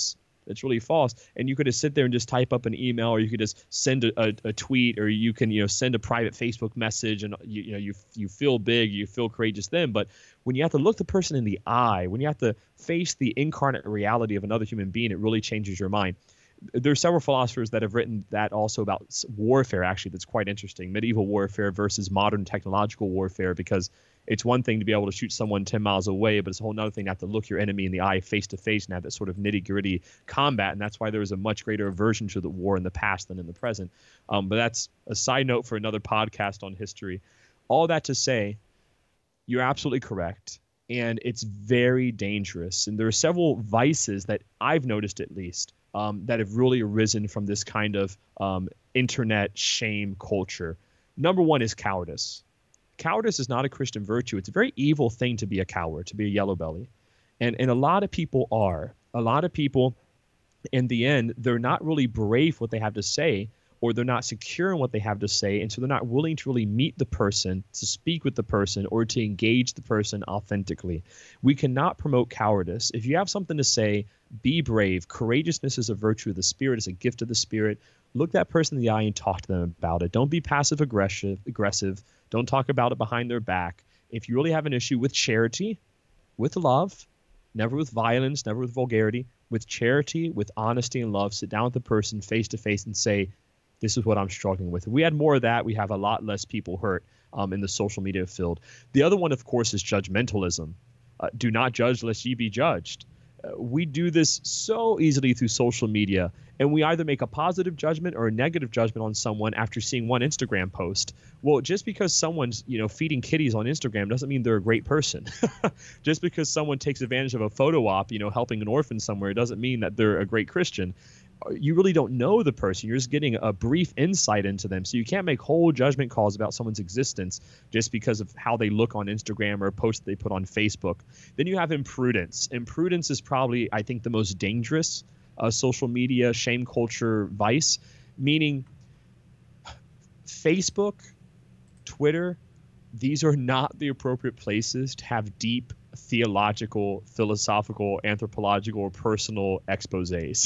B: It's really false. And you could just sit there and just type up an email, or you could just send a tweet, or you can send a private Facebook message, and you feel big, you feel courageous then. But when you have to look the person in the eye, when you have to face the incarnate reality of another human being, it really changes your mind. There are several philosophers that have written that also about warfare, actually, that's quite interesting. Medieval warfare versus modern technological warfare, because it's one thing to be able to shoot someone 10 miles away, but it's a whole other thing to have to look your enemy in the eye face to face and have that sort of nitty-gritty combat. And that's why there was a much greater aversion to the war in the past than in the present. But that's a side note for another podcast on history. All that to say, you're absolutely correct. And it's very dangerous. And there are several vices that I've noticed, at least, that have really arisen from this kind of internet shame culture. Number one is cowardice. Cowardice is not a Christian virtue. It's a very evil thing to be a coward, to be a yellow belly. And a lot of people are. A lot of people, in the end, they're not really brave what they have to say, or they're not secure in what they have to say, and so they're not willing to really meet the person, to speak with the person, or to engage the person authentically. We cannot promote cowardice. If you have something to say, be brave. Courageousness is a virtue of the Spirit, it's a gift of the Spirit. Look that person in the eye and talk to them about it. Don't be passive aggressive. Don't talk about it behind their back. If you really have an issue, with charity, with love, never with violence, never with vulgarity, with charity, with honesty and love, sit down with the person face to face and say, this is what I'm struggling with. If we had more of that, we have a lot less people hurt in the social media field. The other one, of course, is judgmentalism. Do not judge lest ye be judged. We do this so easily through social media, and we either make a positive judgment or a negative judgment on someone after seeing one Instagram post. Well, just because someone's feeding kitties on Instagram doesn't mean they're a great person. Just because someone takes advantage of a photo op, helping an orphan somewhere, doesn't mean that they're a great Christian. You really don't know the person. You're just getting a brief insight into them. So you can't make whole judgment calls about someone's existence just because of how they look on Instagram or a post that they put on Facebook. Then you have imprudence. Imprudence is probably, I think, the most dangerous social media shame culture vice, meaning Facebook, Twitter, these are not the appropriate places to have deep theological, philosophical, anthropological, or personal exposés.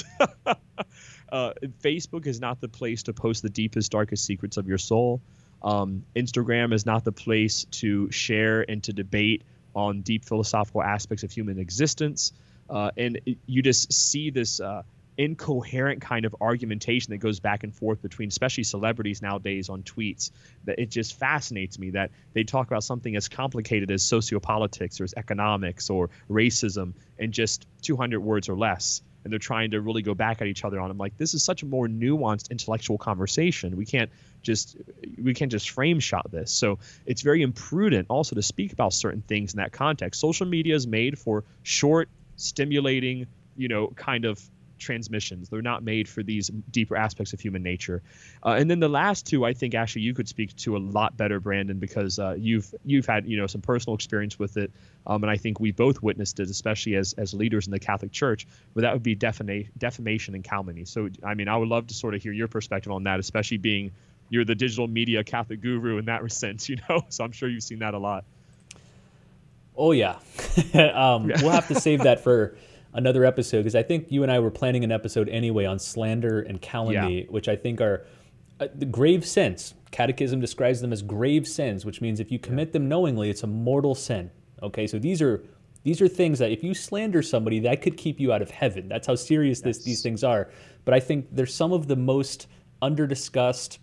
B: Facebook is not the place to post the deepest, darkest secrets of your soul. Instagram is not the place to share and to debate on deep philosophical aspects of human existence. You just see this incoherent kind of argumentation that goes back and forth between especially celebrities nowadays on tweets, that it just fascinates me that they talk about something as complicated as sociopolitics or as economics or racism in just 200 words or less. And they're trying to really go back at each other on them. Like, this is such a more nuanced intellectual conversation. We can't just frame shot this. So it's very imprudent also to speak about certain things in that context. Social media is made for short, stimulating, kind of transmissions. They're not made for these deeper aspects of human nature. And then the last two, I think actually you could speak to a lot better, Brandon, because you've had some personal experience with it, and I think we both witnessed it, especially as leaders in the Catholic Church. But that would be defamation and calumny. So I would love to sort of hear your perspective on that, especially being you're the digital media Catholic guru in that sense, So I'm sure you've seen that a lot.
A: Oh yeah, we'll have to save that for another episode, because I think you and I were planning an episode anyway on slander and calumny, which I think are the grave sins. Catechism describes them as grave sins, which means if you commit them knowingly, it's a mortal sin. Okay, so these are things that if you slander somebody, that could keep you out of heaven. That's how serious these things are. But I think they're some of the most under-discussed,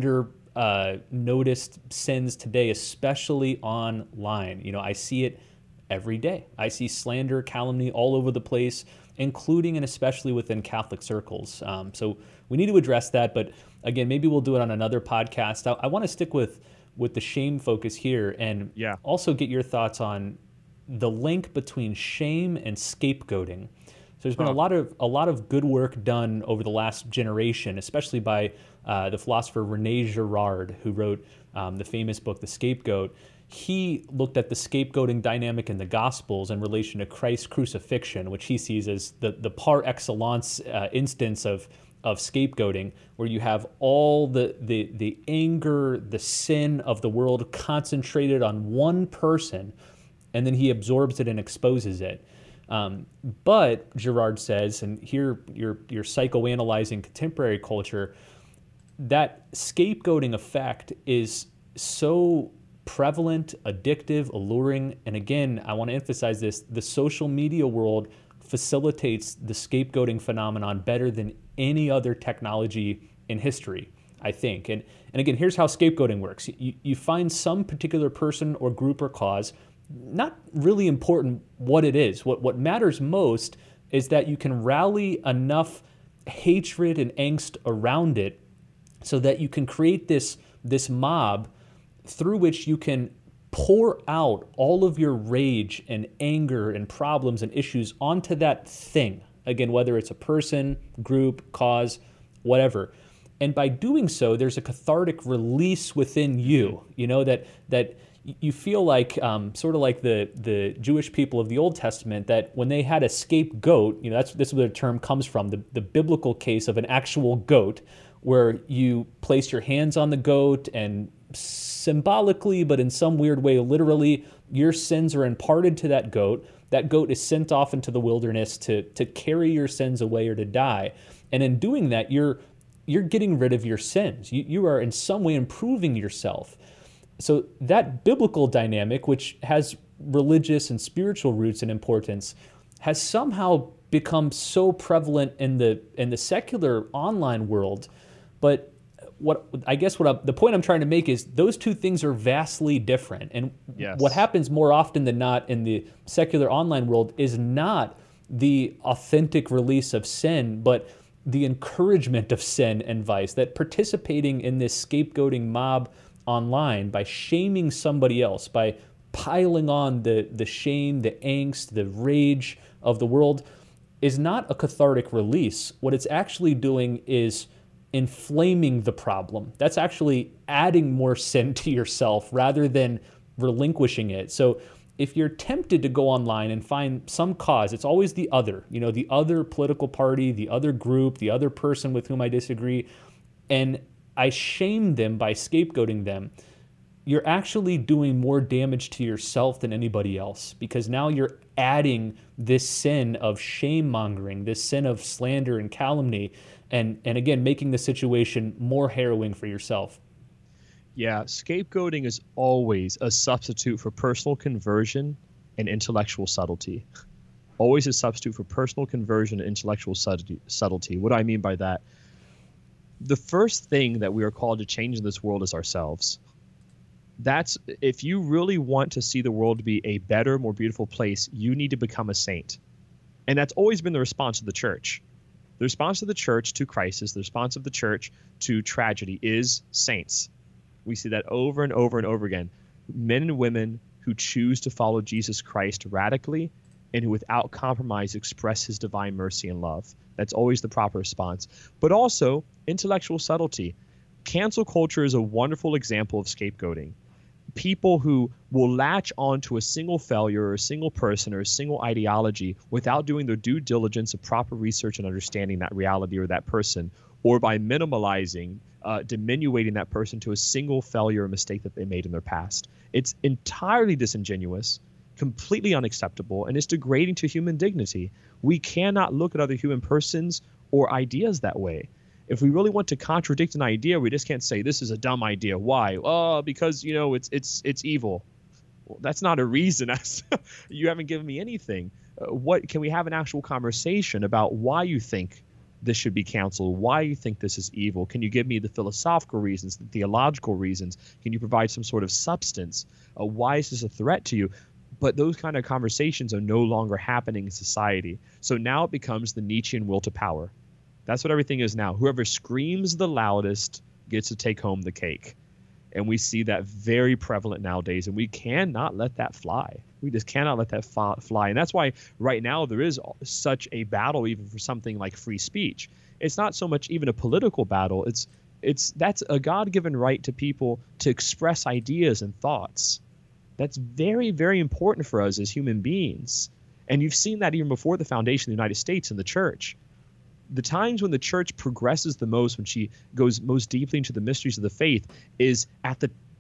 A: noticed sins today, especially online. I see it every day. I see slander, calumny all over the place, including and especially within Catholic circles. So we need to address that. But again, maybe we'll do it on another podcast. I want to stick with the shame focus here, and also get your thoughts on the link between shame and scapegoating. So there's been a lot of good work done over the last generation, especially by the philosopher René Girard, who wrote the famous book, The Scapegoat. He looked at the scapegoating dynamic in the Gospels in relation to Christ's crucifixion, which he sees as the par excellence instance of scapegoating, where you have all the anger, the sin of the world concentrated on one person, and then he absorbs it and exposes it. But Girard says, and here you're psychoanalyzing contemporary culture, that scapegoating effect is so prevalent, addictive, alluring. And again, I want to emphasize this, the social media world facilitates the scapegoating phenomenon better than any other technology in history, I think. And again, here's how scapegoating works. You find some particular person or group or cause, not really important what it is. What matters most is that you can rally enough hatred and angst around it so that you can create this mob through which you can pour out all of your rage and anger and problems and issues onto that thing. Again, whether it's a person, group, cause, whatever. And by doing so, there's a cathartic release within you, that you feel like, sort of like the Jewish people of the Old Testament, that when they had a scapegoat, this is where the term comes from, the biblical case of an actual goat, where you place your hands on the goat and symbolically, but in some weird way, literally, your sins are imparted to that goat. That goat is sent off into the wilderness to carry your sins away or to die. And in doing that, you're getting rid of your sins. You are in some way improving yourself. So that biblical dynamic, which has religious and spiritual roots and importance, has somehow become so prevalent in the secular online world. But the point I'm trying to make is those two things are vastly different. And
B: yes.
A: What happens more often than not in the secular online world is not the authentic release of sin, but the encouragement of sin and vice, that participating in this scapegoating mob online by shaming somebody else, by piling on the shame, the angst, the rage of the world is not a cathartic release. What it's actually doing is inflaming the problem. That's actually adding more sin to yourself rather than relinquishing it. So if you're tempted to go online and find some cause, it's always the other, the other political party, the other group, the other person with whom I disagree, and I shame them by scapegoating them, you're actually doing more damage to yourself than anybody else, because now you're adding this sin of shame-mongering, this sin of slander and calumny, and again, making the situation more harrowing for yourself.
B: Yeah, scapegoating is always a substitute for personal conversion and intellectual subtlety. Always a substitute for personal conversion and intellectual subtlety. What do I mean by that? The first thing that we are called to change in this world is ourselves. That's, if you really want to see the world to be a better, more beautiful place, you need to become a saint. And that's always been the response of the church. The response of the church to crisis, the response of the church to tragedy is saints. We see that over and over and over again. Men and women who choose to follow Jesus Christ radically and who without compromise express his divine mercy and love. That's always the proper response. But also intellectual subtlety. Cancel culture is a wonderful example of scapegoating. People who will latch onto a single failure or a single person or a single ideology without doing their due diligence of proper research and understanding that reality or that person, or by minimalizing, diminuting that person to a single failure or mistake that they made in their past. It's entirely disingenuous, completely unacceptable, and it's degrading to human dignity. We cannot look at other human persons or ideas that way. If we really want to contradict an idea, we just can't say this is a dumb idea. Why? Oh, because it's evil. Well, that's not a reason. You haven't given me anything. What can we have an actual conversation about why you think this should be canceled? Why you think this is evil? Can you give me the philosophical reasons, the theological reasons? Can you provide some sort of substance? Why is this a threat to you? But those kind of conversations are no longer happening in society. So now it becomes the Nietzschean will to power. That's what everything is now. Whoever screams the loudest gets to take home the cake. And we see that very prevalent nowadays, and we cannot let that fly. We just cannot let that fly. And that's why right now there is such a battle even for something like free speech. It's not so much even a political battle. That's a God-given right to people to express ideas and thoughts. That's very, very important for us as human beings. And you've seen that even before the foundation of the United States and the church. The times when the church progresses the most, when she goes most deeply into the mysteries of the faith, is at the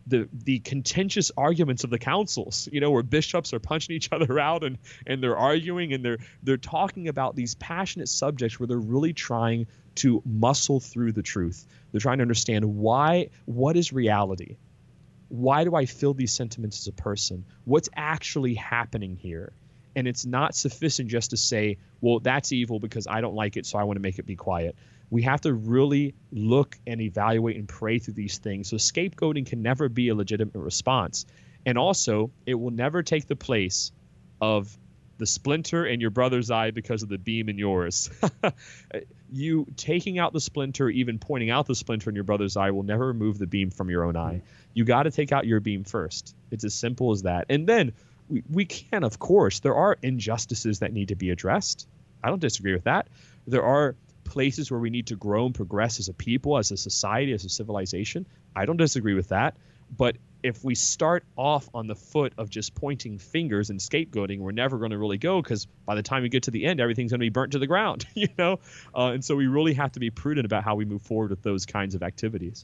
B: the contentious arguments of the councils, where bishops are punching each other out and they're arguing and they're talking about these passionate subjects where they're really trying to muscle through the truth. They're trying to understand what is reality? Why do I feel these sentiments as a person? What's actually happening here? And it's not sufficient just to say, well, that's evil because I don't like it, so I want to make it be quiet. We have to really look and evaluate and pray through these things. So scapegoating can never be a legitimate response. And also, it will never take the place of the splinter in your brother's eye because of the beam in yours. You taking out the splinter, even pointing out the splinter in your brother's eye, will never remove the beam from your own eye. You got to take out your beam first. It's as simple as that. And then we can, of course, there are injustices that need to be addressed. I don't disagree with that. There are places where we need to grow and progress as a people, as a society, as a civilization. I don't disagree with that. But if we start off on the foot of just pointing fingers and scapegoating, we're never going to really go, because by the time we get to the end, everything's going to be burnt to the ground, And so we really have to be prudent about how we move forward with those kinds of activities.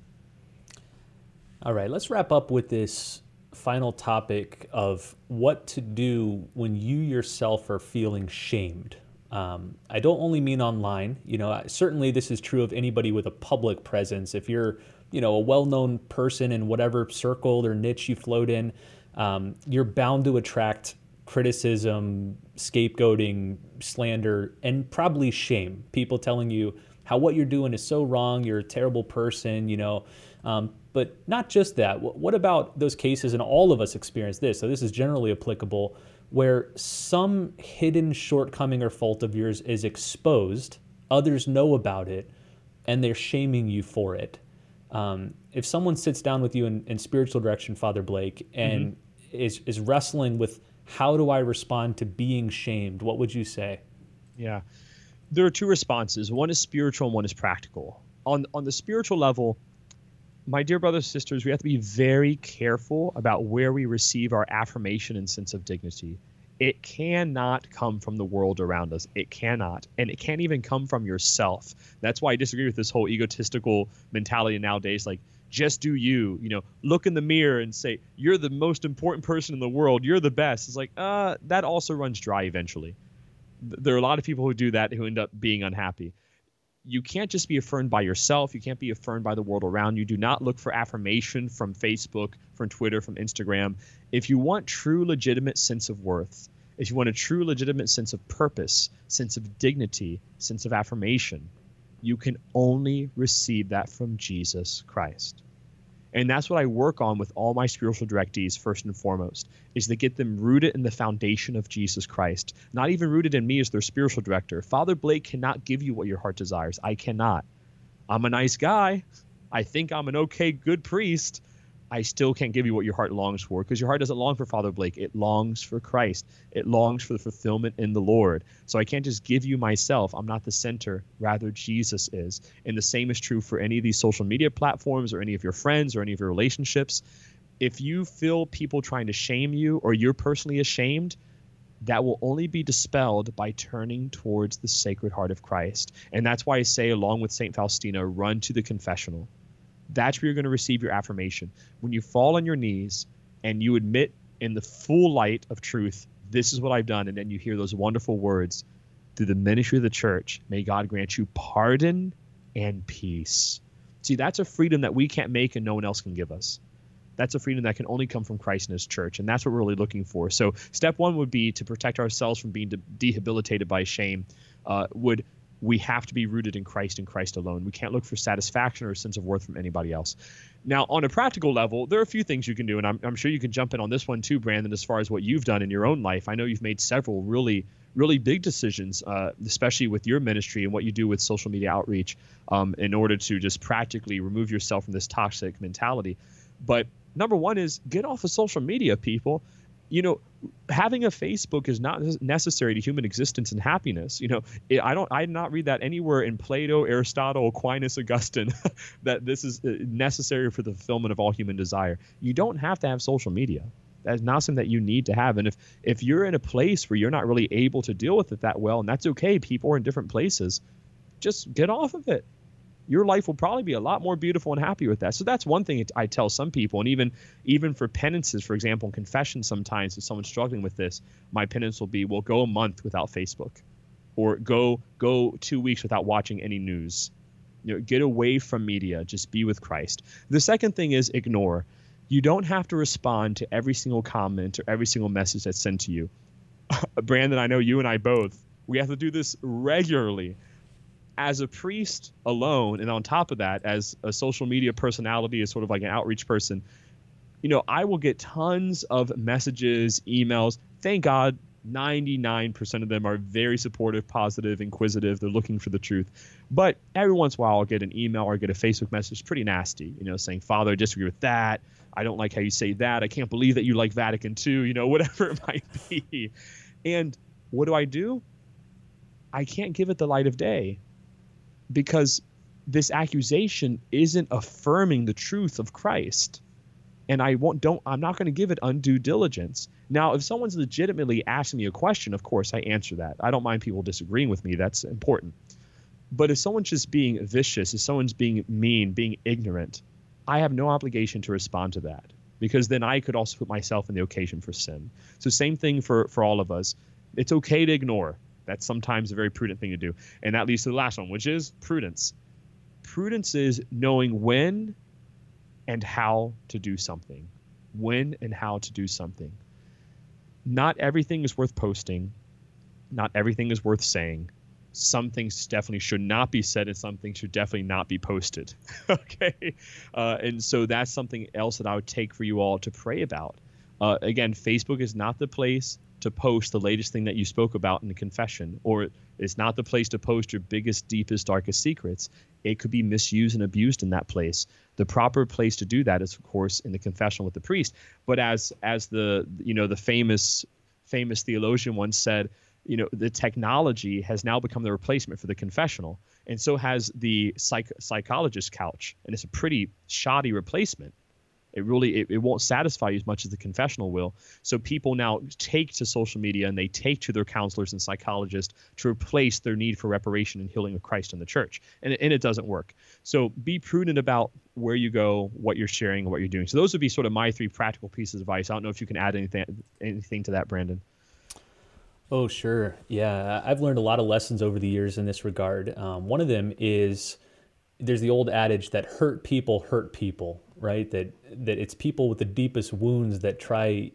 A: All right, let's wrap up with this final topic of what to do when you yourself are feeling shamed. I don't only mean online. Certainly this is true of anybody with a public presence. If you're, a well-known person in whatever circle or niche you float in, you're bound to attract criticism, scapegoating, slander, and probably shame. People telling you how what you're doing is so wrong, you're a terrible person, But not just that. What about those cases, and all of us experience this, so this is generally applicable, where some hidden shortcoming or fault of yours is exposed, others know about it, and they're shaming you for it. If someone sits down with you in spiritual direction, Father Blake, and is wrestling with how do I respond to being shamed, what would you say?
B: Yeah. There are two responses. One is spiritual and one is practical. On the spiritual level, my dear brothers and sisters, we have to be very careful about where we receive our affirmation and sense of dignity. It cannot come from the world around us. It cannot. And it can't even come from yourself. That's why I disagree with this whole egotistical mentality nowadays, like, just do you, look in the mirror and say, you're the most important person in the world. You're the best. It's like, that also runs dry eventually. There are a lot of people who do that who end up being unhappy. You can't just be affirmed by yourself. You can't be affirmed by the world around you. Do not look for affirmation from Facebook, from Twitter, from Instagram. If you want true, legitimate sense of worth, if you want a true, legitimate sense of purpose, sense of dignity, sense of affirmation, you can only receive that from Jesus Christ. And that's what I work on with all my spiritual directees, first and foremost, is to get them rooted in the foundation of Jesus Christ, not even rooted in me as their spiritual director. Father Blake cannot give you what your heart desires. I cannot. I'm a nice guy. I think I'm an okay, good priest. I still can't give you what your heart longs for, because your heart doesn't long for Father Blake. It longs for Christ. It longs for the fulfillment in the Lord. So I can't just give you myself. I'm not the center. Rather, Jesus is. And the same is true for any of these social media platforms or any of your friends or any of your relationships. If you feel people trying to shame you or you're personally ashamed, that will only be dispelled by turning towards the Sacred Heart of Christ. And that's why I say, along with St. Faustina, run to the confessional. That's where you're going to receive your affirmation. When you fall on your knees and you admit in the full light of truth, this is what I've done, and then you hear those wonderful words, through the ministry of the church, may God grant you pardon and peace. See, that's a freedom that we can't make and no one else can give us. That's a freedom that can only come from Christ and his church, and that's what we're really looking for. So step one would be to protect ourselves from being debilitated by shame. We have to be rooted in Christ and Christ alone. We can't look for satisfaction or a sense of worth from anybody else. Now, on a practical level, there are a few things you can do, and I'm sure you can jump in on this one too, Brandon, as far as what you've done in your own life. I know you've made several really, really big decisions, especially with your ministry and what you do with social media outreach, in order to just practically remove yourself from this toxic mentality. But number one is get off of social media, people. Having a Facebook is not necessary to human existence and happiness. I did not read that anywhere in Plato, Aristotle, Aquinas, Augustine, that this is necessary for the fulfillment of all human desire. You don't have to have social media. That's not something that you need to have. And if you're in a place where you're not really able to deal with it that well, and that's okay, people are in different places, just get off of it. your life will probably be a lot more beautiful and happy with that. So that's one thing I tell some people. And even for penances, for example, in confession, sometimes if someone's struggling with this, my penance will be, well, go a month without Facebook, or go 2 weeks without watching any news. Get away from media. Just be with Christ. The second thing is ignore. You don't have to respond to every single comment or every single message that's sent to you. Brandon, I know you and I both, we have to do this regularly. As a priest alone, and on top of that, as a social media personality, as sort of like an outreach person, I will get tons of messages, emails. Thank God 99% of them are very supportive, positive, inquisitive. They're looking for the truth. But every once in a while, I'll get an email or get a Facebook message, pretty nasty, saying, Father, I disagree with that. I don't like how you say that. I can't believe that you like Vatican II, whatever it might be. And what do? I can't give it the light of day, because this accusation isn't affirming the truth of Christ. And I'm not going to give it undue diligence. Now, if someone's legitimately asking me a question, of course, I answer that. I don't mind people disagreeing with me. That's important. But if someone's just being vicious, if someone's being mean, being ignorant, I have no obligation to respond to that, because then I could also put myself in the occasion for sin. So same thing for all of us. It's okay to ignore. That's sometimes a very prudent thing to do. And that leads to the last one, which is prudence. Prudence is knowing when and how to do something. When and how to do something. Not everything is worth posting. Not everything is worth saying. Some things definitely should not be said, and some things should definitely not be posted. Okay? And so that's something else that I would take for you all to pray about. Again, Facebook is not the place to post the latest thing that you spoke about in the confession, or it's not the place to post your biggest, deepest, darkest secrets. It could be misused and abused in that place. The proper place to do that is, of course, in the confessional with the priest. But as the famous theologian once said, the technology has now become the replacement for the confessional, and so has the psychologist couch, and it's a pretty shoddy replacement. It won't satisfy you as much as the confessional will. So people now take to social media and they take to their counselors and psychologists to replace their need for reparation and healing of Christ in the church. And it doesn't work. So be prudent about where you go, what you're sharing, and what you're doing. So those would be sort of my 3 practical pieces of advice. I don't know if you can add anything to that, Brandon.
A: Oh, sure. Yeah, I've learned a lot of lessons over the years in this regard. One of them is there's the old adage that hurt people, right? That it's people with the deepest wounds that try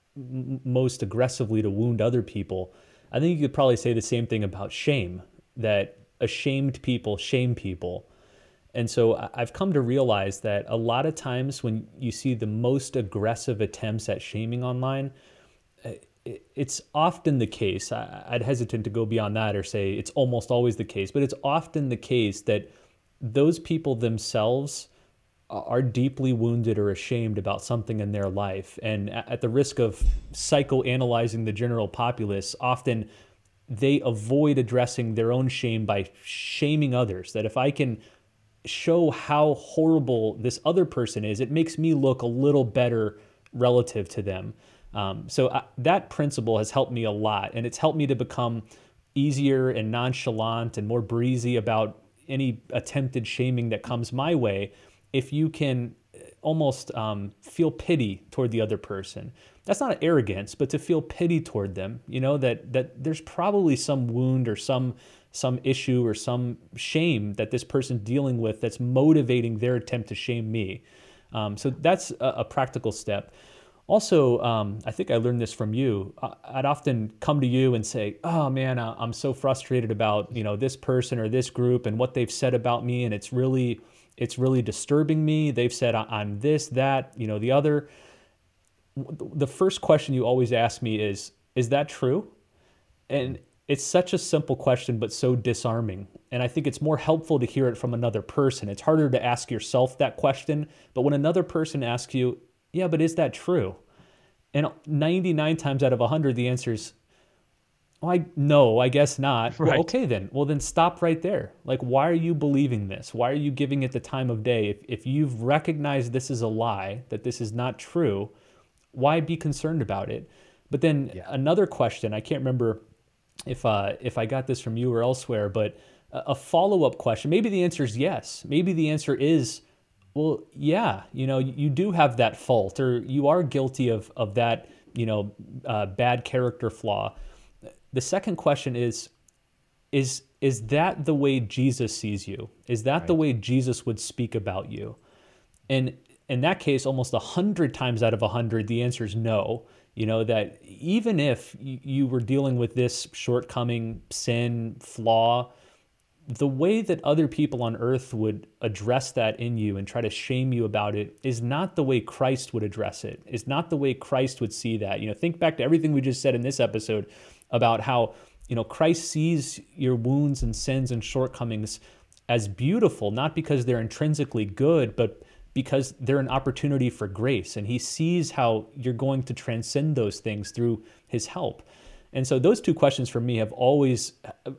A: most aggressively to wound other people. I think you could probably say the same thing about shame, that ashamed people shame people. And so I've come to realize that a lot of times when you see the most aggressive attempts at shaming online, it's often the case, I'd hesitate to go beyond that or say it's almost always the case, but it's often the case that those people themselves are deeply wounded or ashamed about something in their life. And at the risk of psychoanalyzing the general populace, often they avoid addressing their own shame by shaming others. That if I can show how horrible this other person is, it makes me look a little better relative to them. So that principle has helped me a lot, and it's helped me to become easier and nonchalant and more breezy about any attempted shaming that comes my way. If you can almost feel pity toward the other person. That's not arrogance, but to feel pity toward them, that there's probably some wound or some issue or some shame that this person's dealing with that's motivating their attempt to shame me. So that's a practical step. Also, I think I learned this from you. I'd often come to you and say, oh man, I'm so frustrated about, this person or this group and what they've said about me. And it's really disturbing me. They've said I'm this, that, the other. The first question you always ask me is that true? And it's such a simple question, but so disarming. And I think it's more helpful to hear it from another person. It's harder to ask yourself that question. But when another person asks you, yeah, but is that true? And 99 times out of 100, the answer is, no, I guess not.
B: Right.
A: Well, okay, then. Well, then stop right there. Like, why are you believing this? Why are you giving it the time of day? If you've recognized this is a lie, that this is not true, why be concerned about it? But then another question, I can't remember if I got this from you or elsewhere, but a follow-up question. Maybe the answer is yes. Maybe the answer is, well, yeah, you do have that fault, or you are guilty of that, bad character flaw. The second question is that the way Jesus sees you? Is that the way Jesus would speak about you? And in that case, almost 100 times out of 100, the answer is no. That even if you were dealing with this shortcoming, sin, flaw, the way that other people on earth would address that in you and try to shame you about it is not the way Christ would address it, is not the way Christ would see that. Think back to everything we just said in this episode about how, Christ sees your wounds and sins and shortcomings as beautiful, not because they're intrinsically good, but because they're an opportunity for grace. And he sees how you're going to transcend those things through his help. And so those two questions for me have always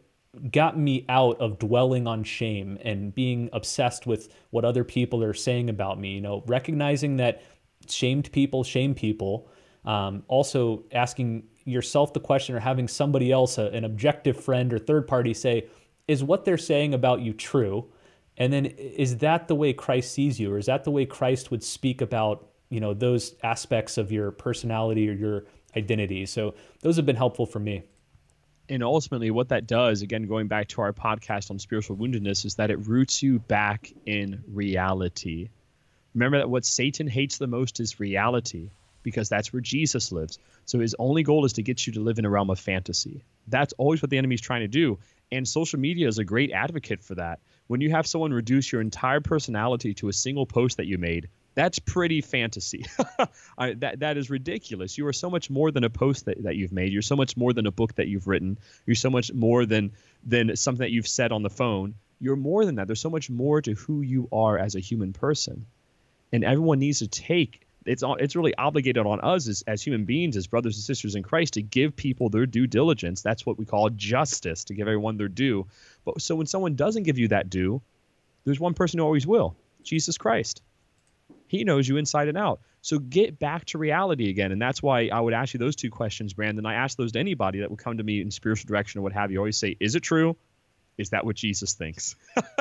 A: got me out of dwelling on shame and being obsessed with what other people are saying about me. Recognizing that shamed people shame people. Also asking yourself the question, or having somebody else, an objective friend or third party, say, is what they're saying about you true? And then is that the way Christ sees you? Or is that the way Christ would speak about, those aspects of your personality or your identity? So those have been helpful for me.
B: And ultimately what that does, again, going back to our podcast on spiritual woundedness, is that it roots you back in reality. Remember that what Satan hates the most is reality, because that's where Jesus lives. So his only goal is to get you to live in a realm of fantasy. That's always what the enemy's trying to do. And social media is a great advocate for that. When you have someone reduce your entire personality to a single post that you made, that's pretty fantasy. That is ridiculous. You are so much more than a post that you've made. You're so much more than a book that you've written. You're so much more than something that you've said on the phone. You're more than that. There's so much more to who you are as a human person. And everyone needs to take, it's really obligated on us as human beings, as brothers and sisters in Christ, to give people their due diligence. That's what we call justice, to give everyone their due. But so when someone doesn't give you that due, there's one person who always will, Jesus Christ. He knows you inside and out. So get back to reality again. And that's why I would ask you those two questions, Brandon. I ask those to anybody that would come to me in spiritual direction or what have you. I always say, is it true? Is that what Jesus thinks?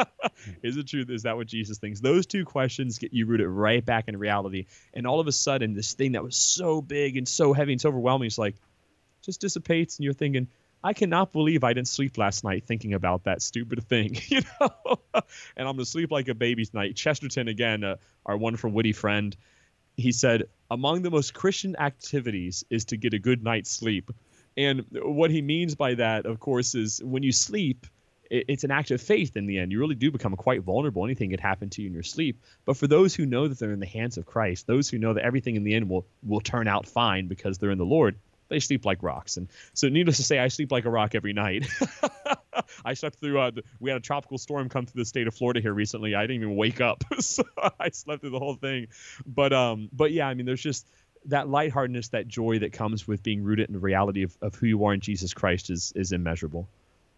B: Is it true? Is that what Jesus thinks? Those two questions get you rooted right back in reality. And all of a sudden, this thing that was so big and so heavy and so overwhelming is just dissipates. And you're thinking, I cannot believe I didn't sleep last night thinking about that stupid thing, and I'm going to sleep like a baby tonight. Chesterton, again, our wonderful witty friend, he said, among the most Christian activities is to get a good night's sleep. And what he means by that, of course, is when you sleep, it's an act of faith in the end. You really do become quite vulnerable. Anything could happen to you in your sleep. But for those who know that they're in the hands of Christ, those who know that everything in the end will turn out fine because they're in the Lord, they sleep like rocks. And so needless to say, I sleep like a rock every night. I slept through, we had a tropical storm come through the state of Florida here recently. I didn't even wake up. So I slept through the whole thing. But yeah, I mean, there's just that lightheartedness, that joy that comes with being rooted in the reality of who you are in Jesus Christ is immeasurable.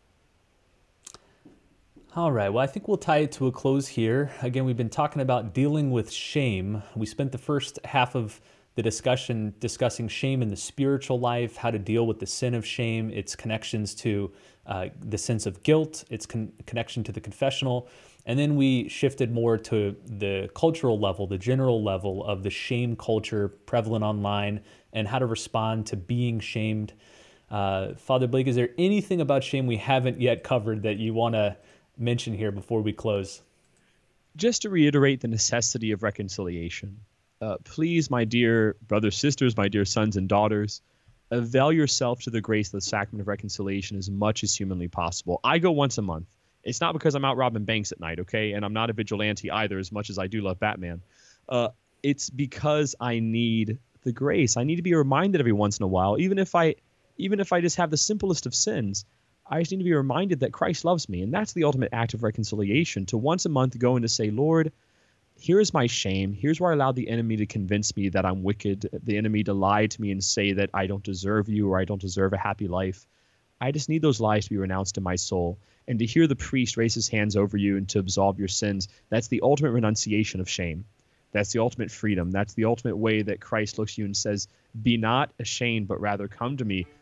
A: All right, well, I think we'll tie it to a close here. Again, we've been talking about dealing with shame. We spent the first half of the discussion discussing shame in the spiritual life, how to deal with the sin of shame, its connections to the sense of guilt, its connection to the confessional. And then we shifted more to the cultural level, the general level of the shame culture prevalent online and how to respond to being shamed. Father Blake, is there anything about shame we haven't yet covered that you want to mention here before we close?
B: Just to reiterate the necessity of reconciliation. Please, my dear brothers, sisters, my dear sons and daughters, avail yourself to the grace of the sacrament of reconciliation as much as humanly possible. I go once a month. It's not because I'm out robbing banks at night, okay? And I'm not a vigilante either, as much as I do love Batman. It's because I need the grace. I need to be reminded every once in a while, even if I just have the simplest of sins, I just need to be reminded that Christ loves me. And that's the ultimate act of reconciliation, to once a month go and to say, Lord, here is my shame. Here's where I allowed the enemy to convince me that I'm wicked, the enemy to lie to me and say that I don't deserve you or I don't deserve a happy life. I just need those lies to be renounced in my soul. And to hear the priest raise his hands over you and to absolve your sins, that's the ultimate renunciation of shame. That's the ultimate freedom. That's the ultimate way that Christ looks at you and says, be not ashamed, but rather come to me,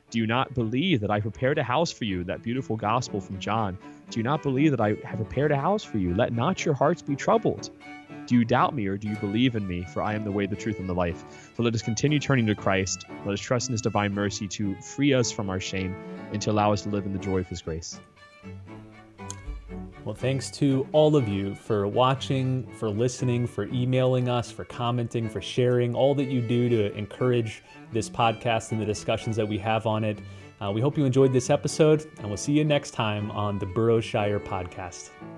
B: Do you not believe that I prepared a house for you? That beautiful gospel from John. Do you not believe that I have prepared a house for you? Let not your hearts be troubled. Do you doubt me, or do you believe in me? For I am the way, the truth, and the life. So let us continue turning to Christ. Let us trust in his divine mercy to free us from our shame and to allow us to live in the joy of his grace.
A: Well, thanks to all of you for watching, for listening, for emailing us, for commenting, for sharing, all that you do to encourage this podcast and the discussions that we have on it. We hope you enjoyed this episode, and we'll see you next time on the Burrows Shire Podcast.